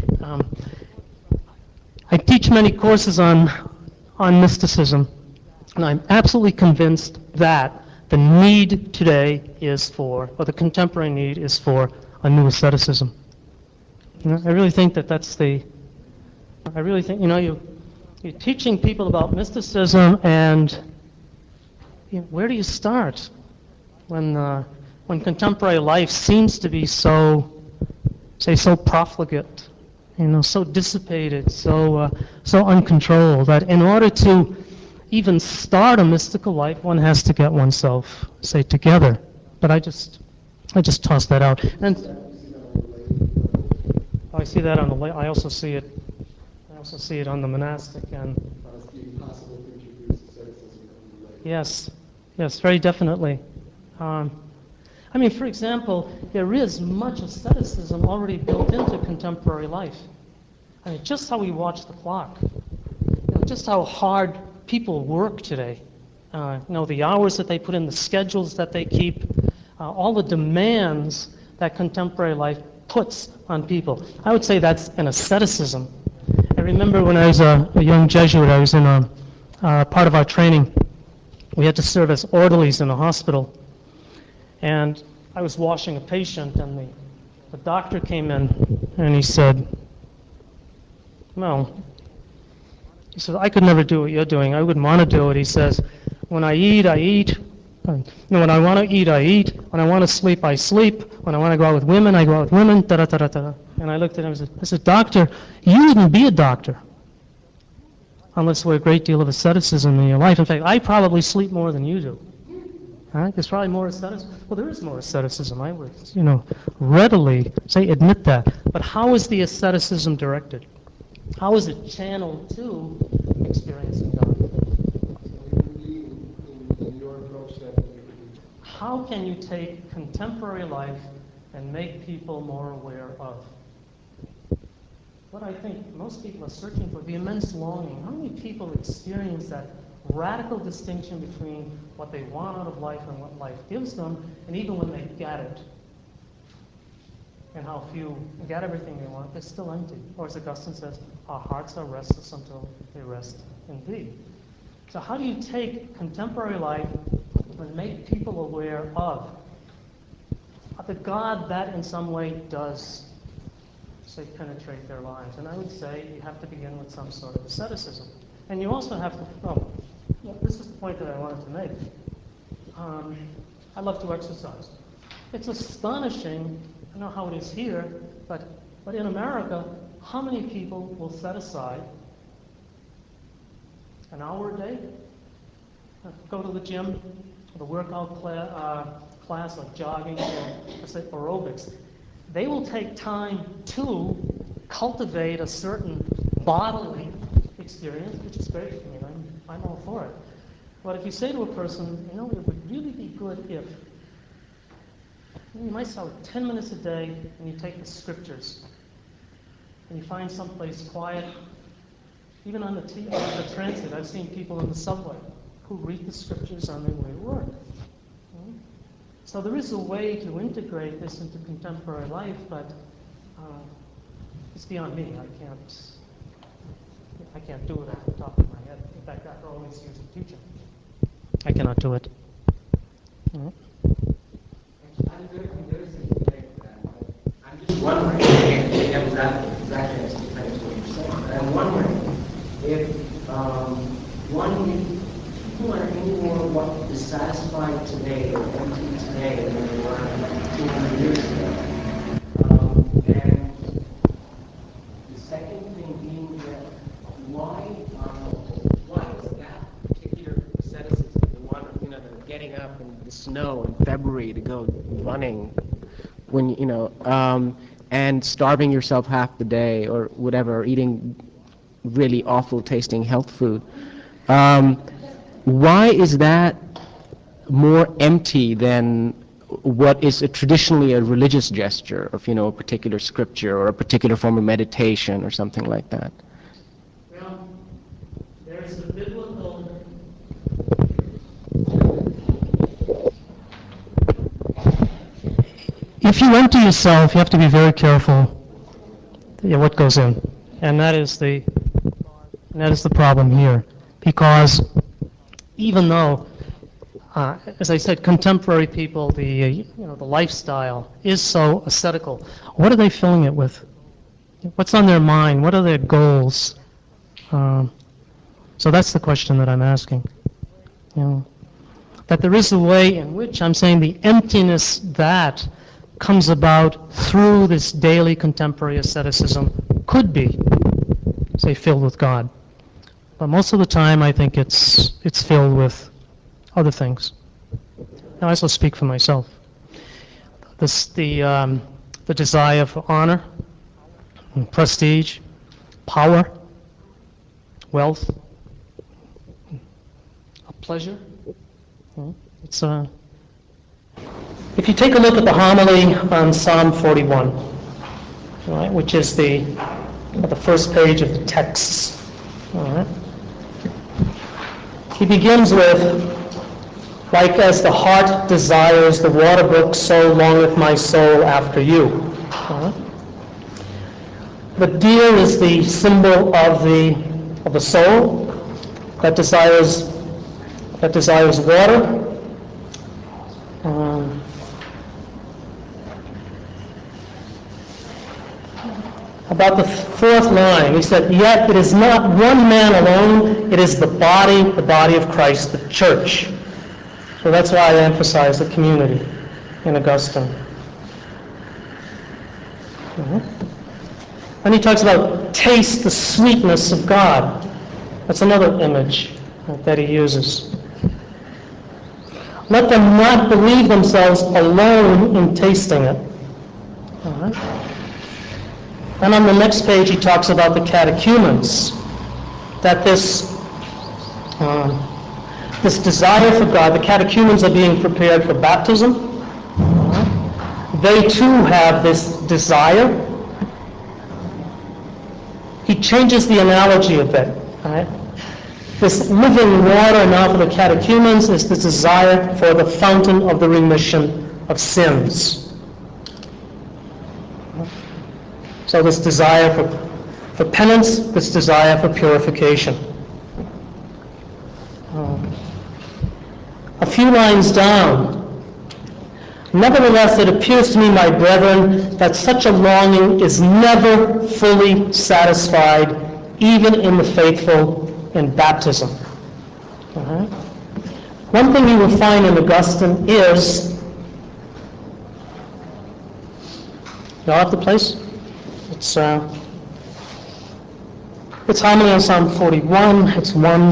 I teach many courses on mysticism, and I'm absolutely convinced that the need today is for, or the contemporary need is for, a new asceticism. I really think you're teaching people about mysticism, and where do you start when contemporary life seems to be so profligate, so dissipated, so uncontrolled, that in order to even start a mystical life, one has to get oneself, say, together. But I just toss that out. And I see that on the. I also see it on the monastic and. Yes, very definitely. For example, there is much asceticism already built into contemporary life. Just how we watch the clock, just how hard people work today. The hours that they put in, the schedules that they keep, all the demands that contemporary life puts on people. I would say that's an asceticism. I remember when I was a young Jesuit, I was in part of our training. We had to serve as orderlies in a hospital. And I was washing a patient, and the doctor came in and he said, well, he said, I could never do what you're doing. I wouldn't want to do it. He says, when I eat, I eat. When I want to eat, I eat. When I want to sleep, I sleep. When I want to go out with women, I go out with women. Da-da-da-da-da. And I looked at him and I said, doctor, you wouldn't be a doctor unless there were a great deal of asceticism in your life. In fact, I probably sleep more than you do. There's probably more asceticism. Well, there is more asceticism. I would, readily admit that. But how is the asceticism directed? How is it channeled to experiencing God? How can you take contemporary life and make people more aware of what I think most people are searching for, the immense longing? How many people experience that radical distinction between what they want out of life and what life gives them, and even when they get it, and how few get everything they want, they're still empty. Or as Augustine says, our hearts are restless until they rest in thee. So how do you take contemporary life and make people aware of the God that in some way does, penetrate their lives? And I would say you have to begin with some sort of asceticism. And you also have to, this is the point that I wanted to make. I love to exercise. It's astonishing, I don't know how it is here, but in America, how many people will set aside an hour a day, go to the gym, the workout class like jogging or aerobics? They will take time to cultivate a certain bodily experience, which is great. I mean, I'm all for it. But if you say to a person, it would really be good if you might start with 10 minutes a day and you take the scriptures and you find someplace quiet, even on the transit. I've seen people in the subway who read the scriptures on their way to work. So there is a way to integrate this into contemporary life, but it's beyond me. I can't do it off the top of my head. In fact, after all these years of teaching, I cannot do it. I'm just wondering if exactly as compared to what you're saying, but I'm wondering if people are any more dissatisfied today or empty today than they were 200 years ago. And the second thing being that why is that particular asceticism, the one, the getting up in the snow in February to go running, when and starving yourself half the day or whatever, or eating really awful tasting health food. Why is that more empty than what is traditionally a religious gesture of, a particular scripture or a particular form of meditation or something like that? Well, there is a biblical... If you empty yourself, you have to be very careful what goes in. And that is the problem here. Because even though, as I said, contemporary people, the lifestyle is so ascetical, what are they filling it with? What's on their mind? What are their goals? So that's the question that I'm asking. That there is a way in which I'm saying the emptiness that comes about through this daily contemporary asceticism could be, say, filled with God. But most of the time, I think it's filled with other things. Now, I also speak for myself. The desire for honor, prestige, power, wealth, pleasure. It's if you take a look at the homily on Psalm 41, right, which is the first page of the texts. All right. He begins with, like as the heart desires the water brook, so longeth my soul after you. All right. The deer is the symbol of the soul that desires water. about the fourth line. He said, yet it is not one man alone, it is the body of Christ, the church. So that's why I emphasize the community in Augustine. And he talks about taste the sweetness of God. That's another image that he uses. Let them not believe themselves alone in tasting it. All right. And on the next page he talks about the catechumens, that this desire for God, the catechumens are being prepared for baptism. All right. They too have this desire. He changes the analogy a bit. All right. This living water now for the catechumens is the desire for the fountain of the remission of sins. So this desire for penance, this desire for purification. A few lines down. Nevertheless, it appears to me, my brethren, that such a longing is never fully satisfied, even in the faithful in baptism. All right. One thing you will find in Augustine is, you all have the place? It's Homily on Psalm 41. It's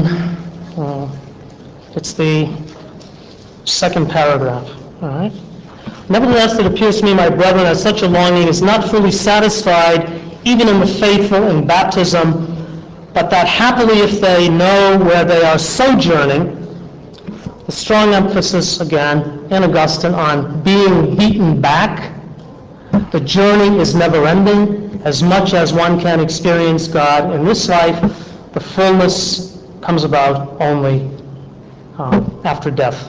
it's the second paragraph. All right. Nevertheless, it appears to me, my brethren, that such a longing is not fully satisfied, even in the faithful in baptism, but that happily if they know where they are sojourning, the strong emphasis again in Augustine on being beaten back. The journey is never ending. As much as one can experience God in this life, the fullness comes about only after death.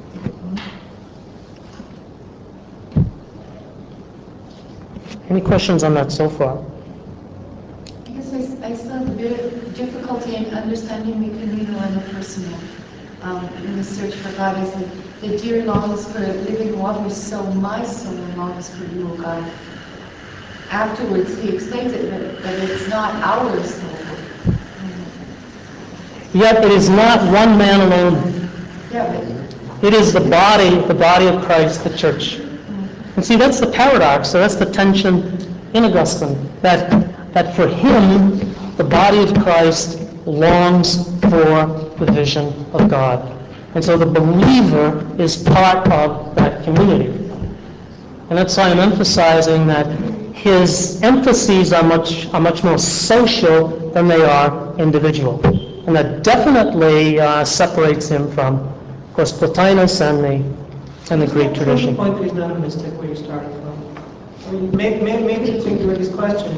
Any questions on that so far? I guess I still have a bit of difficulty in understanding the communal and the personal. In the search for God, I said, the deer longs for living water, so my soul longs for you, O God. Afterwards, he explains it, but it's not our soul. Yet it is not one man alone. Yeah, It is the body of Christ, the church. And see, that's the paradox, so that's the tension in Augustine, that for him, the body of Christ longs for the vision of God. And so the believer is part of that community. And that's why I'm emphasizing that his emphases are much more social than they are individual. And that definitely separates him from, of course, Plotinus and the Greek tradition. The point that he's not a mystic where you started from. I mean, maybe to think about his question,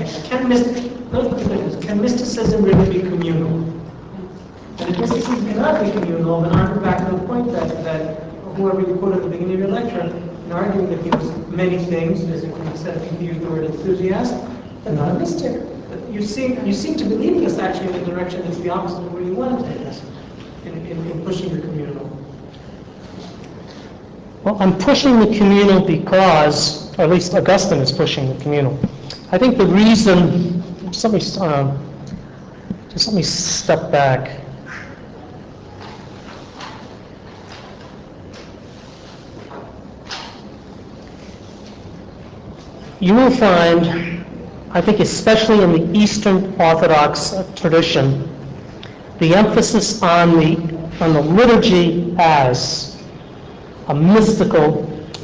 can mysticism really be communal? And if mysticism cannot be communal, then aren't we back to the point that whoever you quoted at the beginning of your lecture, in arguing that he was many things, as you said, I think you used the word enthusiast, but not a mystic. But you seem to be leading us actually in a direction that's the opposite of where you want to take us in pushing the communal. Well, I'm pushing the communal because, or at least Augustine is pushing the communal. I think the reason, just let me step back. You will find, I think especially in the Eastern Orthodox tradition, the emphasis on the liturgy as mystical.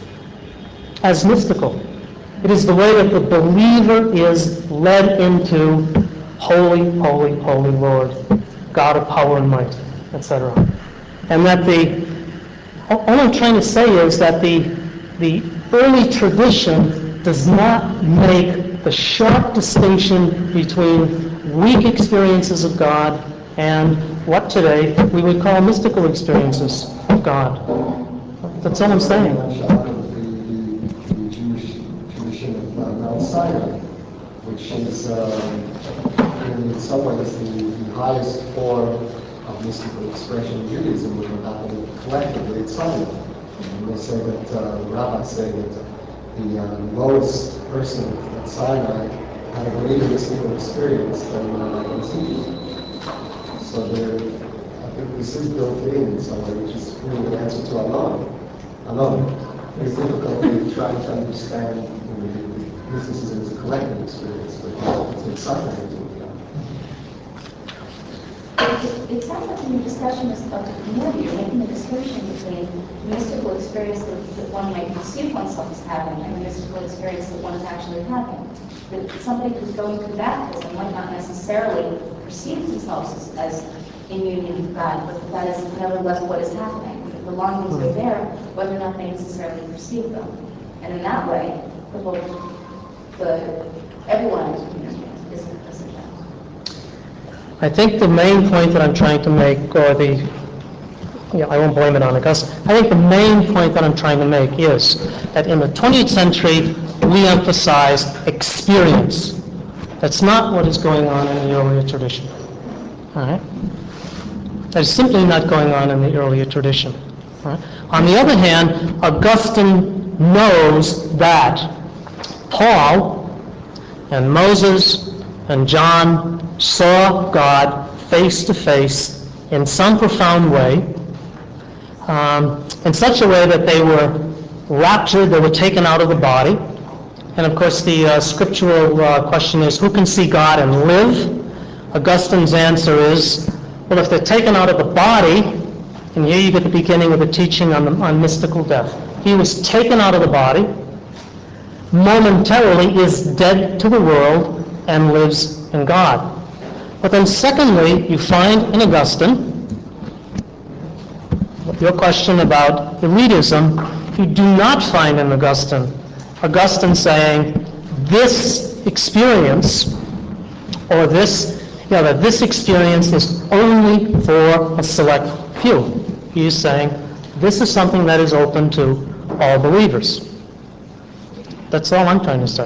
It is the way that the believer is led into holy, holy, holy Lord, God of power and might, etc. And that all I'm trying to say is that the early tradition does not make the sharp distinction between weak experiences of God and what today we would call mystical experiences of God. That's all I'm saying. The Jewish tradition of Mount Sinai, which is in some ways the highest form of mystical expression in Judaism, which will happen collectively at Sinai. And they say that, the rabbis say that the lowest person at Sinai had a greater mystical experience than some people. So I think this is built in somewhere, which is really the answer to alone. It's difficult to try to understand mysticism as a collective experience, but it's exciting to look at. It sounds like in your discussion of the community, you're making a distinction between mystical experience that one may perceive oneself as having and the mystical experience that one is actually having. That somebody who's going through baptism might not necessarily perceive themselves as in union with God, but that is nevertheless what is happening. The longings are there, whether or not they necessarily perceive them. And in that way, everyone in the community is a Christian. I think the main point that I'm trying to make, I won't blame it on Augustine. I think the main point that I'm trying to make is that in the 20th century, we emphasized experience. That's not what is going on in the earlier tradition. All right? That is simply not going on in the earlier tradition. All right? On the other hand, Augustine knows that Paul and Moses and John saw God face to face in some profound way, in such a way that they were raptured, they were taken out of the body. And of course the scriptural question is, who can see God and live? Augustine's answer is, well, if they're taken out of the body, and here you get the beginning of the teaching on mystical death. He was taken out of the body, momentarily is dead to the world, and lives in God. But then secondly, you find in Augustine, your question about elitism, you do not find in Augustine saying this experience, or that this experience is only for a select few. He is saying this is something that is open to all believers. That's all I'm trying to say.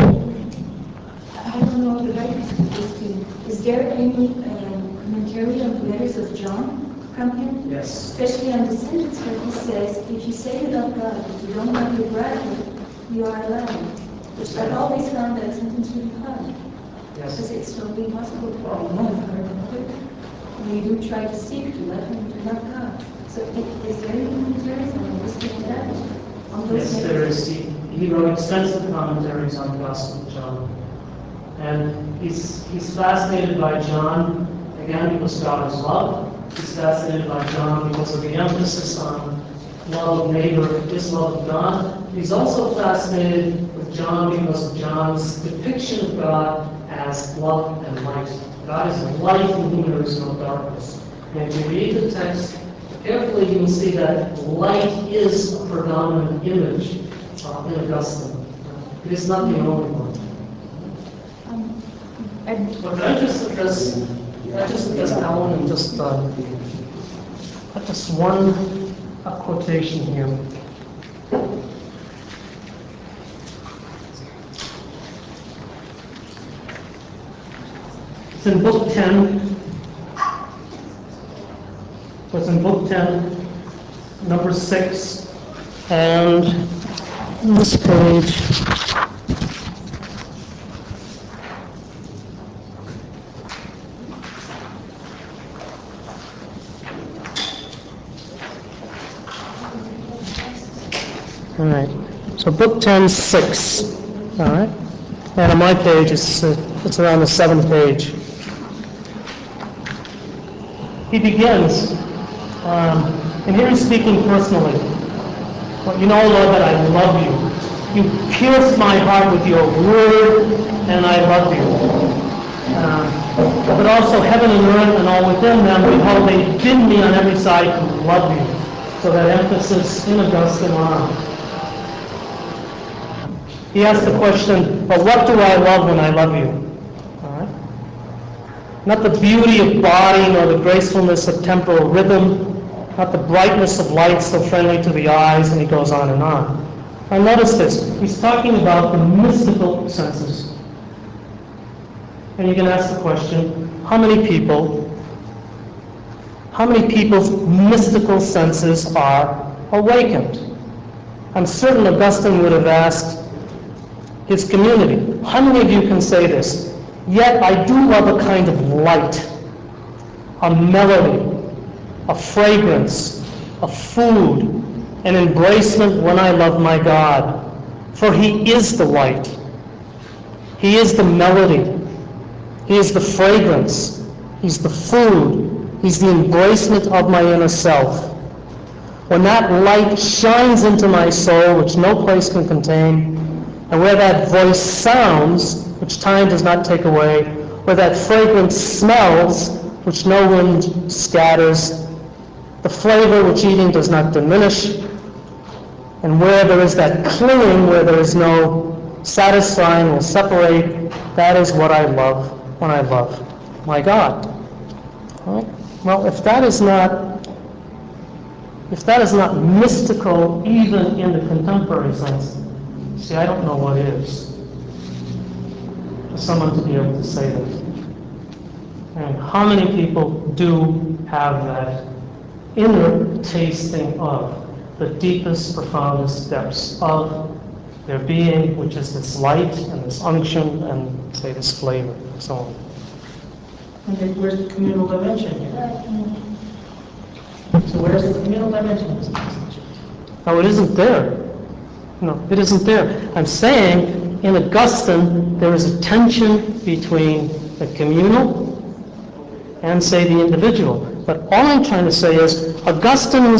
I don't know the right question. Is there any commentary on the letters of John from him? Yes. Especially on the sentence where he says, if you say you love God, but you don't love your brother, you are a liar. Which I've always found that sentence really hard. Yes. Because it's totally impossible to love our brother. We do try to seek to love him, to love God. So is there any commentaries on this and that? On those Yes, there is. He wrote extensive commentaries on the Gospel of John. And he's fascinated by John, again, because God is love. He's fascinated by John because of the emphasis on love of neighbor, his love of God. He's also fascinated with John because of John's depiction of God as love and light. God is light in whom there is no darkness. And if you read the text carefully, you will see that light is a predominant image in Augustine. It is not the only one. But I just address Alan and just one quotation here. It's in Book 10. It's in Book 10, number 6, and this page. All right. So Book 10, 6. All right. And on my page, it's around the 7th page. He begins, and here he's speaking personally. Well, you know, Lord, that I love you. You pierced my heart with your word, and I love you. But also heaven and earth and all within them, behold, they bid me on every side to love you. So that emphasis in Augustine on. He asked the question, but what do I love when I love you? All right? Not the beauty of body, nor the gracefulness of temporal rhythm, not the brightness of light so friendly to the eyes, and he goes on and on. Now notice this. He's talking about the mystical senses. And you can ask the question, how many people's mystical senses are awakened? I'm certain Augustine would have asked his community. how many of you can say this? Yet I do love a kind of light, a melody, a fragrance, a food, an embracement when I love my God. For He is the light. He is the melody. He is the fragrance. He's the food. He's the embracement of my inner self. When that light shines into my soul, which no place can contain, and where that voice sounds, which time does not take away, where that fragrance smells, which no wind scatters, the flavor which eating does not diminish, and where there is that clinging, where there is no satisfying or separate, that is what I love when I love my God. All right? Well, if that is not mystical even in the contemporary sense, see, I don't know what is. For someone to be able to say that. And how many people do have that inner tasting of the deepest, profoundest depths of their being, which is this light and this unction and, say, this flavor, and so on. And then where's the communal dimension here? So where's the communal dimension in this passage? No, it isn't there. No, it isn't there. I'm saying, in Augustine, there is a tension between the communal and, say, the individual. But all I'm trying to say is, Augustine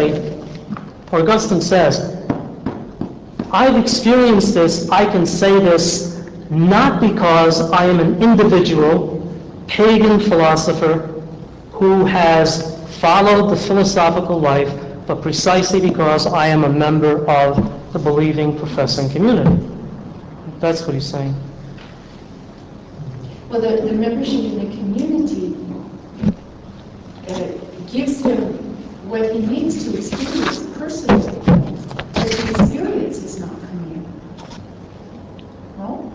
says, I've experienced this, I can say this, not because I am an individual, pagan philosopher who has followed the philosophical life, but precisely because I am a member of the believing, professing community. That's what he's saying. Well, the membership in the community gives him what he needs to experience personally, but the experience is not communal. No?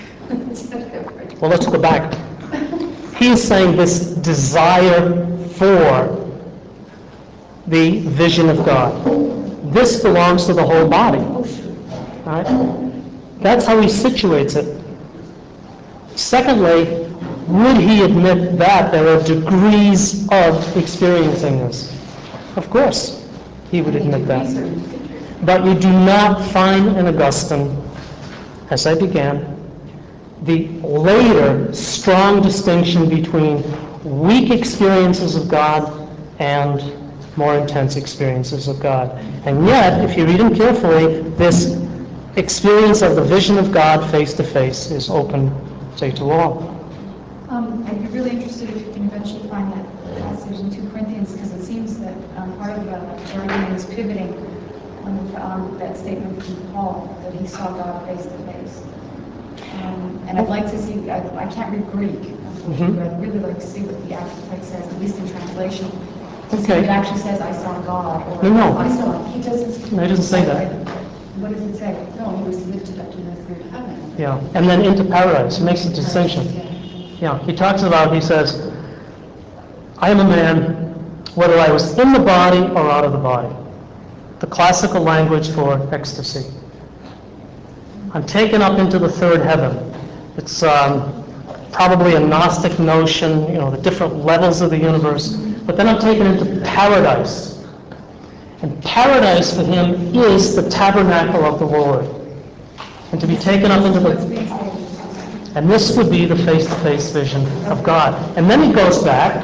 Well, let's go back. He's saying this desire for the vision of God. This belongs to the whole body. Right? That's how he situates it. Secondly, would he admit that there are degrees of experiencing this? Of course, he would admit that. But you do not find in Augustine, as I began, the later strong distinction between weak experiences of God and more intense experiences of God. And yet, if you read him carefully, this experience of the vision of God face to face is open, say, to all. I'd be really interested if you can eventually find that passage in 2 Corinthians, because it seems that part of the argument is pivoting on that statement from Paul, that he saw God face to face. And I'd like to see, I can't read Greek, unfortunately, but I'd really like to see what the actual text says, at least in translation. Okay. It actually says, I saw God. Or, No. I saw, he doesn't. No, he doesn't say that. What does it say? No, he was lifted up to the third heaven. Yeah, and then into paradise. He makes a distinction. Yeah, he talks about, he says, I am a man, whether I was in the body or out of the body. The classical language for ecstasy. I'm taken up into the third heaven. It's probably a Gnostic notion, the different levels of the universe. But then I'm taken into paradise. And paradise for him is the tabernacle of the Lord. And to be taken up into and this would be the face-to-face vision of God. And then he goes back,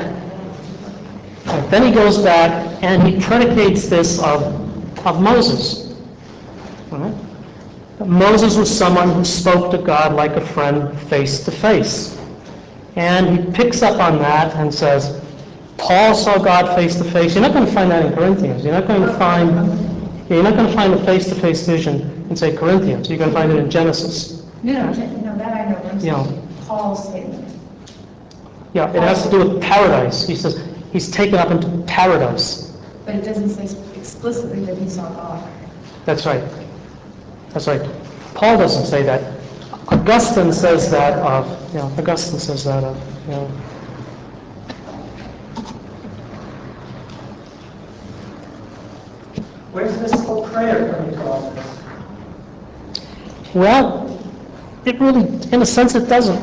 and he predicates this of Moses. Right? Moses was someone who spoke to God like a friend face-to-face. And he picks up on that and says, Paul saw God face-to-face. You're not going to find that in Corinthians. You're not going to find the face-to-face vision in, say, Corinthians. You're going to find it in Genesis. No, that I know. Paul's statement. Yeah, it has to do with paradise. He says he's taken up into paradise. But it doesn't say explicitly that he saw God. That's right. Paul doesn't say that. Augustine says that of. Where's mystical prayer coming to all this? Well, it really, in a sense, it doesn't.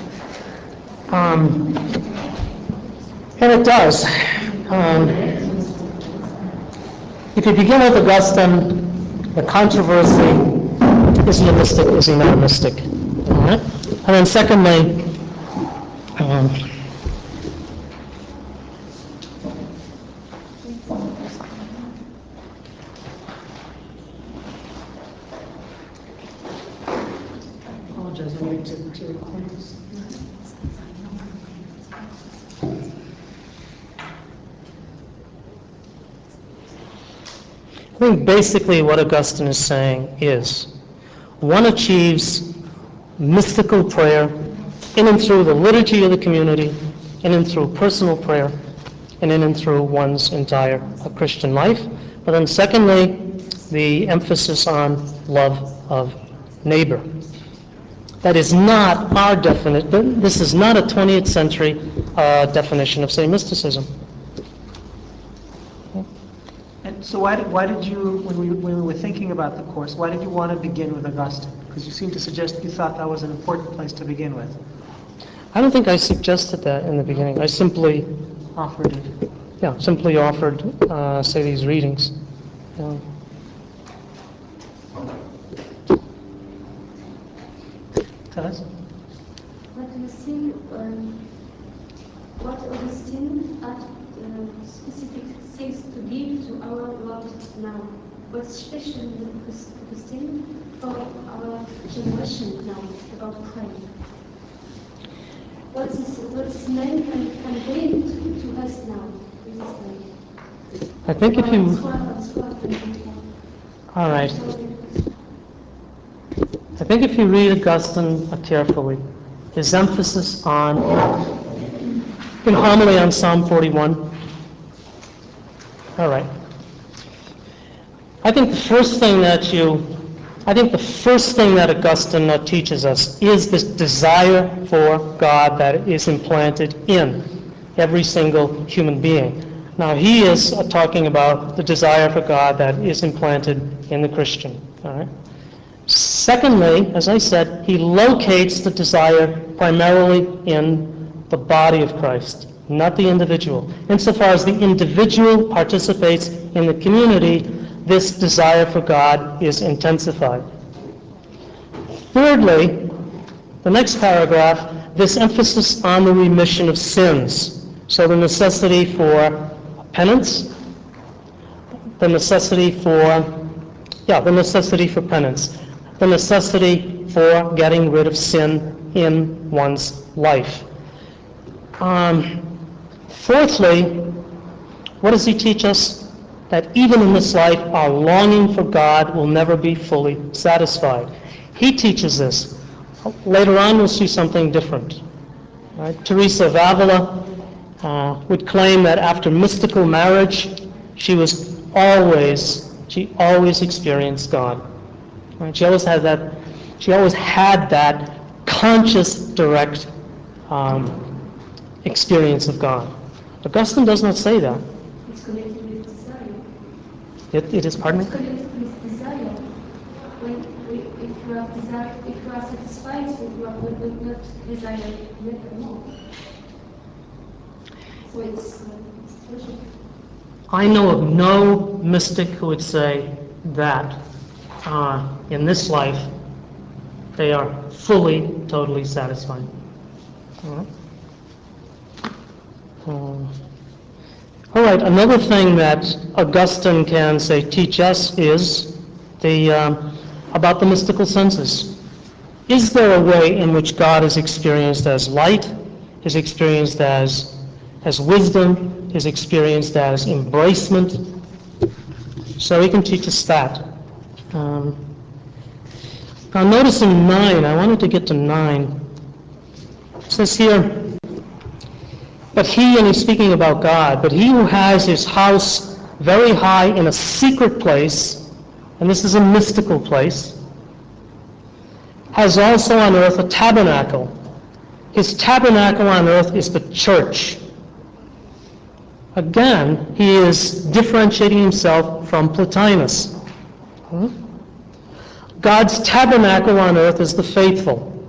And it does. If you begin with Augustine, the controversy, is he a mystic, is he not a mystic? All right? And then secondly, Apologize, I'm going to record this. I think basically what Augustine is saying is one achieves mystical prayer in and through the liturgy of the community, in and through personal prayer, and in and through one's entire Christian life. But then secondly, the emphasis on love of neighbor. That is not our definition. This is not a 20th century definition of, say, mysticism. And so why did you, when we were thinking about the course, why did you want to begin with Augustine? Because you seem to suggest you thought that was an important place to begin with. I don't think I suggested that in the beginning. I simply Offered it. Simply offered, say, these readings. Tell us. What do you think, what Augustine had specific things to give to our world now? What's special in Augustine for our generation now about prayer? What's man can bring to us now in this life? I think if you... All right. I think if you read Augustine carefully, his emphasis on, in homily on Psalm 41. All right. I think the first thing that Augustine teaches us is this desire for God that is implanted in every single human being. Now, he is talking about the desire for God that is implanted in the Christian. All right. Secondly, as I said, he locates the desire primarily in the body of Christ, not the individual. Insofar as the individual participates in the community, this desire for God is intensified. Thirdly, the next paragraph, this emphasis on the remission of sins. So the necessity for penance, the necessity for penance, the necessity for getting rid of sin in one's life. Fourthly, what does he teach us? That even in this life, our longing for God will never be fully satisfied. He teaches this. Later on, we'll see something different. Right? Teresa of Avila would claim that after mystical marriage, she always experienced God. Right? She always had that conscious, direct experience of God. Augustine does not say that. It's connected with desire. It is, pardon me? It's connected with desire. If you are satisfied, you will not desire more. So it's pleasure. I know of no mystic who would say that in this life they are fully, totally satisfied. All right, another thing that Augustine can say teach us is about the mystical senses. Is there a way in which God is experienced as light, is experienced as wisdom, is experienced as embracement? So he can teach us that. Now notice in 9, I wanted to get to 9. It says here, but he, and he's speaking about God, but he who has his house very high in a secret place, and this is a mystical place, has also on earth a tabernacle. His tabernacle on earth is the church. Again, he is differentiating himself from Plotinus. God's tabernacle on earth is the faithful.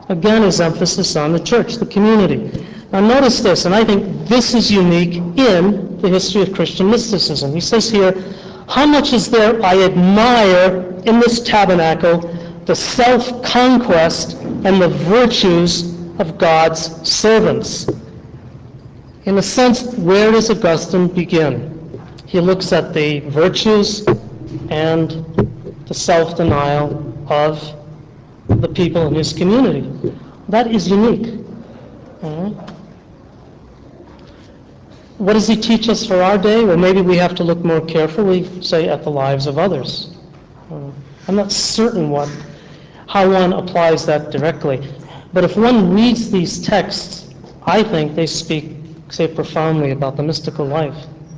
Again, his emphasis on the church, the community. Now notice this, and I think this is unique in the history of Christian mysticism. He says here, how much is there I admire in this tabernacle the self-conquest and the virtues of God's servants. In a sense, where does Augustine begin? He looks at the virtues and the self-denial of the people in his community. That is unique. What does he teach us for our day? Well, maybe we have to look more carefully, say, at the lives of others. I'm not certain how one applies that directly. But if one reads these texts, I think they speak, say, profoundly about the mystical life.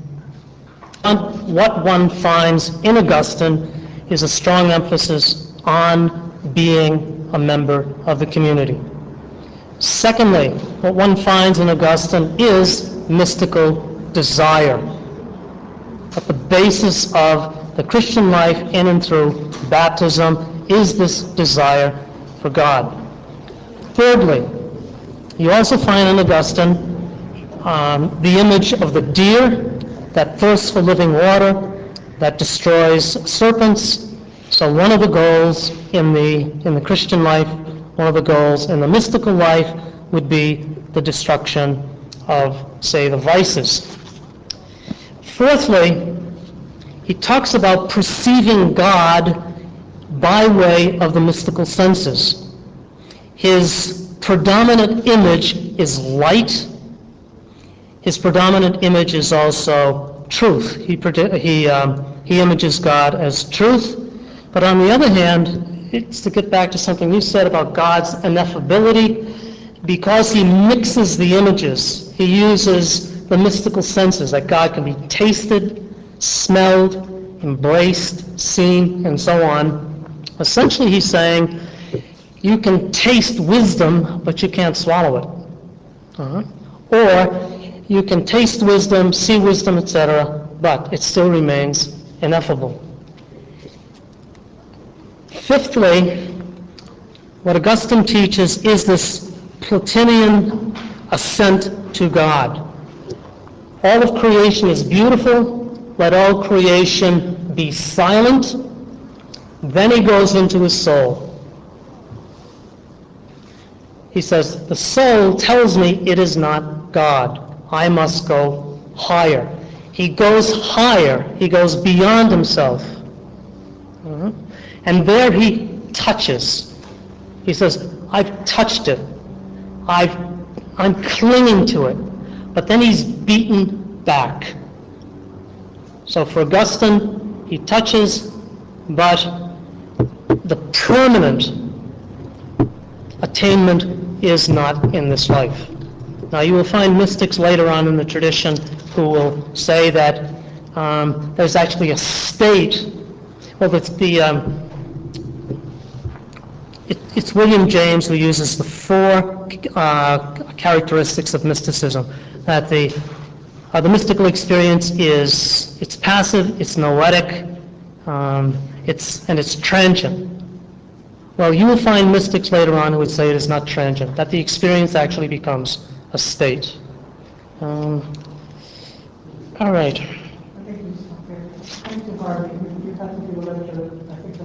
What one finds in Augustine is a strong emphasis on being a member of the community. Secondly, what one finds in Augustine is mystical desire. At the basis of the Christian life in and through baptism is this desire for God. Thirdly, you also find in Augustine the image of the deer that thirsts for living water, that destroys serpents. So one of the goals in the Christian life, one of the goals in the mystical life would be the destruction of, say, the vices. Fourthly, he talks about perceiving God by way of the mystical senses. His predominant image is light. His predominant image is also truth. He images God as truth. But on the other hand, it's to get back to something you said about God's ineffability. Because he mixes the images, he uses the mystical senses, that God can be tasted, smelled, embraced, seen, and so on. Essentially, he's saying, you can taste wisdom, but you can't swallow it. Or you can taste wisdom, see wisdom, etc., but it still remains ineffable. Fifthly, what Augustine teaches is this Platonian assent to God. All of creation is beautiful. Let all creation be silent. Then he goes into his soul. He says, the soul tells me it is not God. I must go higher. He goes higher. He goes beyond himself. And there he touches. He says, I've touched it. I'm clinging to it. But then he's beaten back. So for Augustine, he touches, but the permanent attainment is not in this life. Now you will find mystics later on in the tradition who will say that there's actually a state. Well, it's William James who uses the four characteristics of mysticism. That the mystical experience it's passive, it's noetic, it's transient. Well, you will find mystics later on who would say it is not transient, that the experience actually becomes a state. All right. I think we stop here. Thank you, Harvey. You have to do a lecture.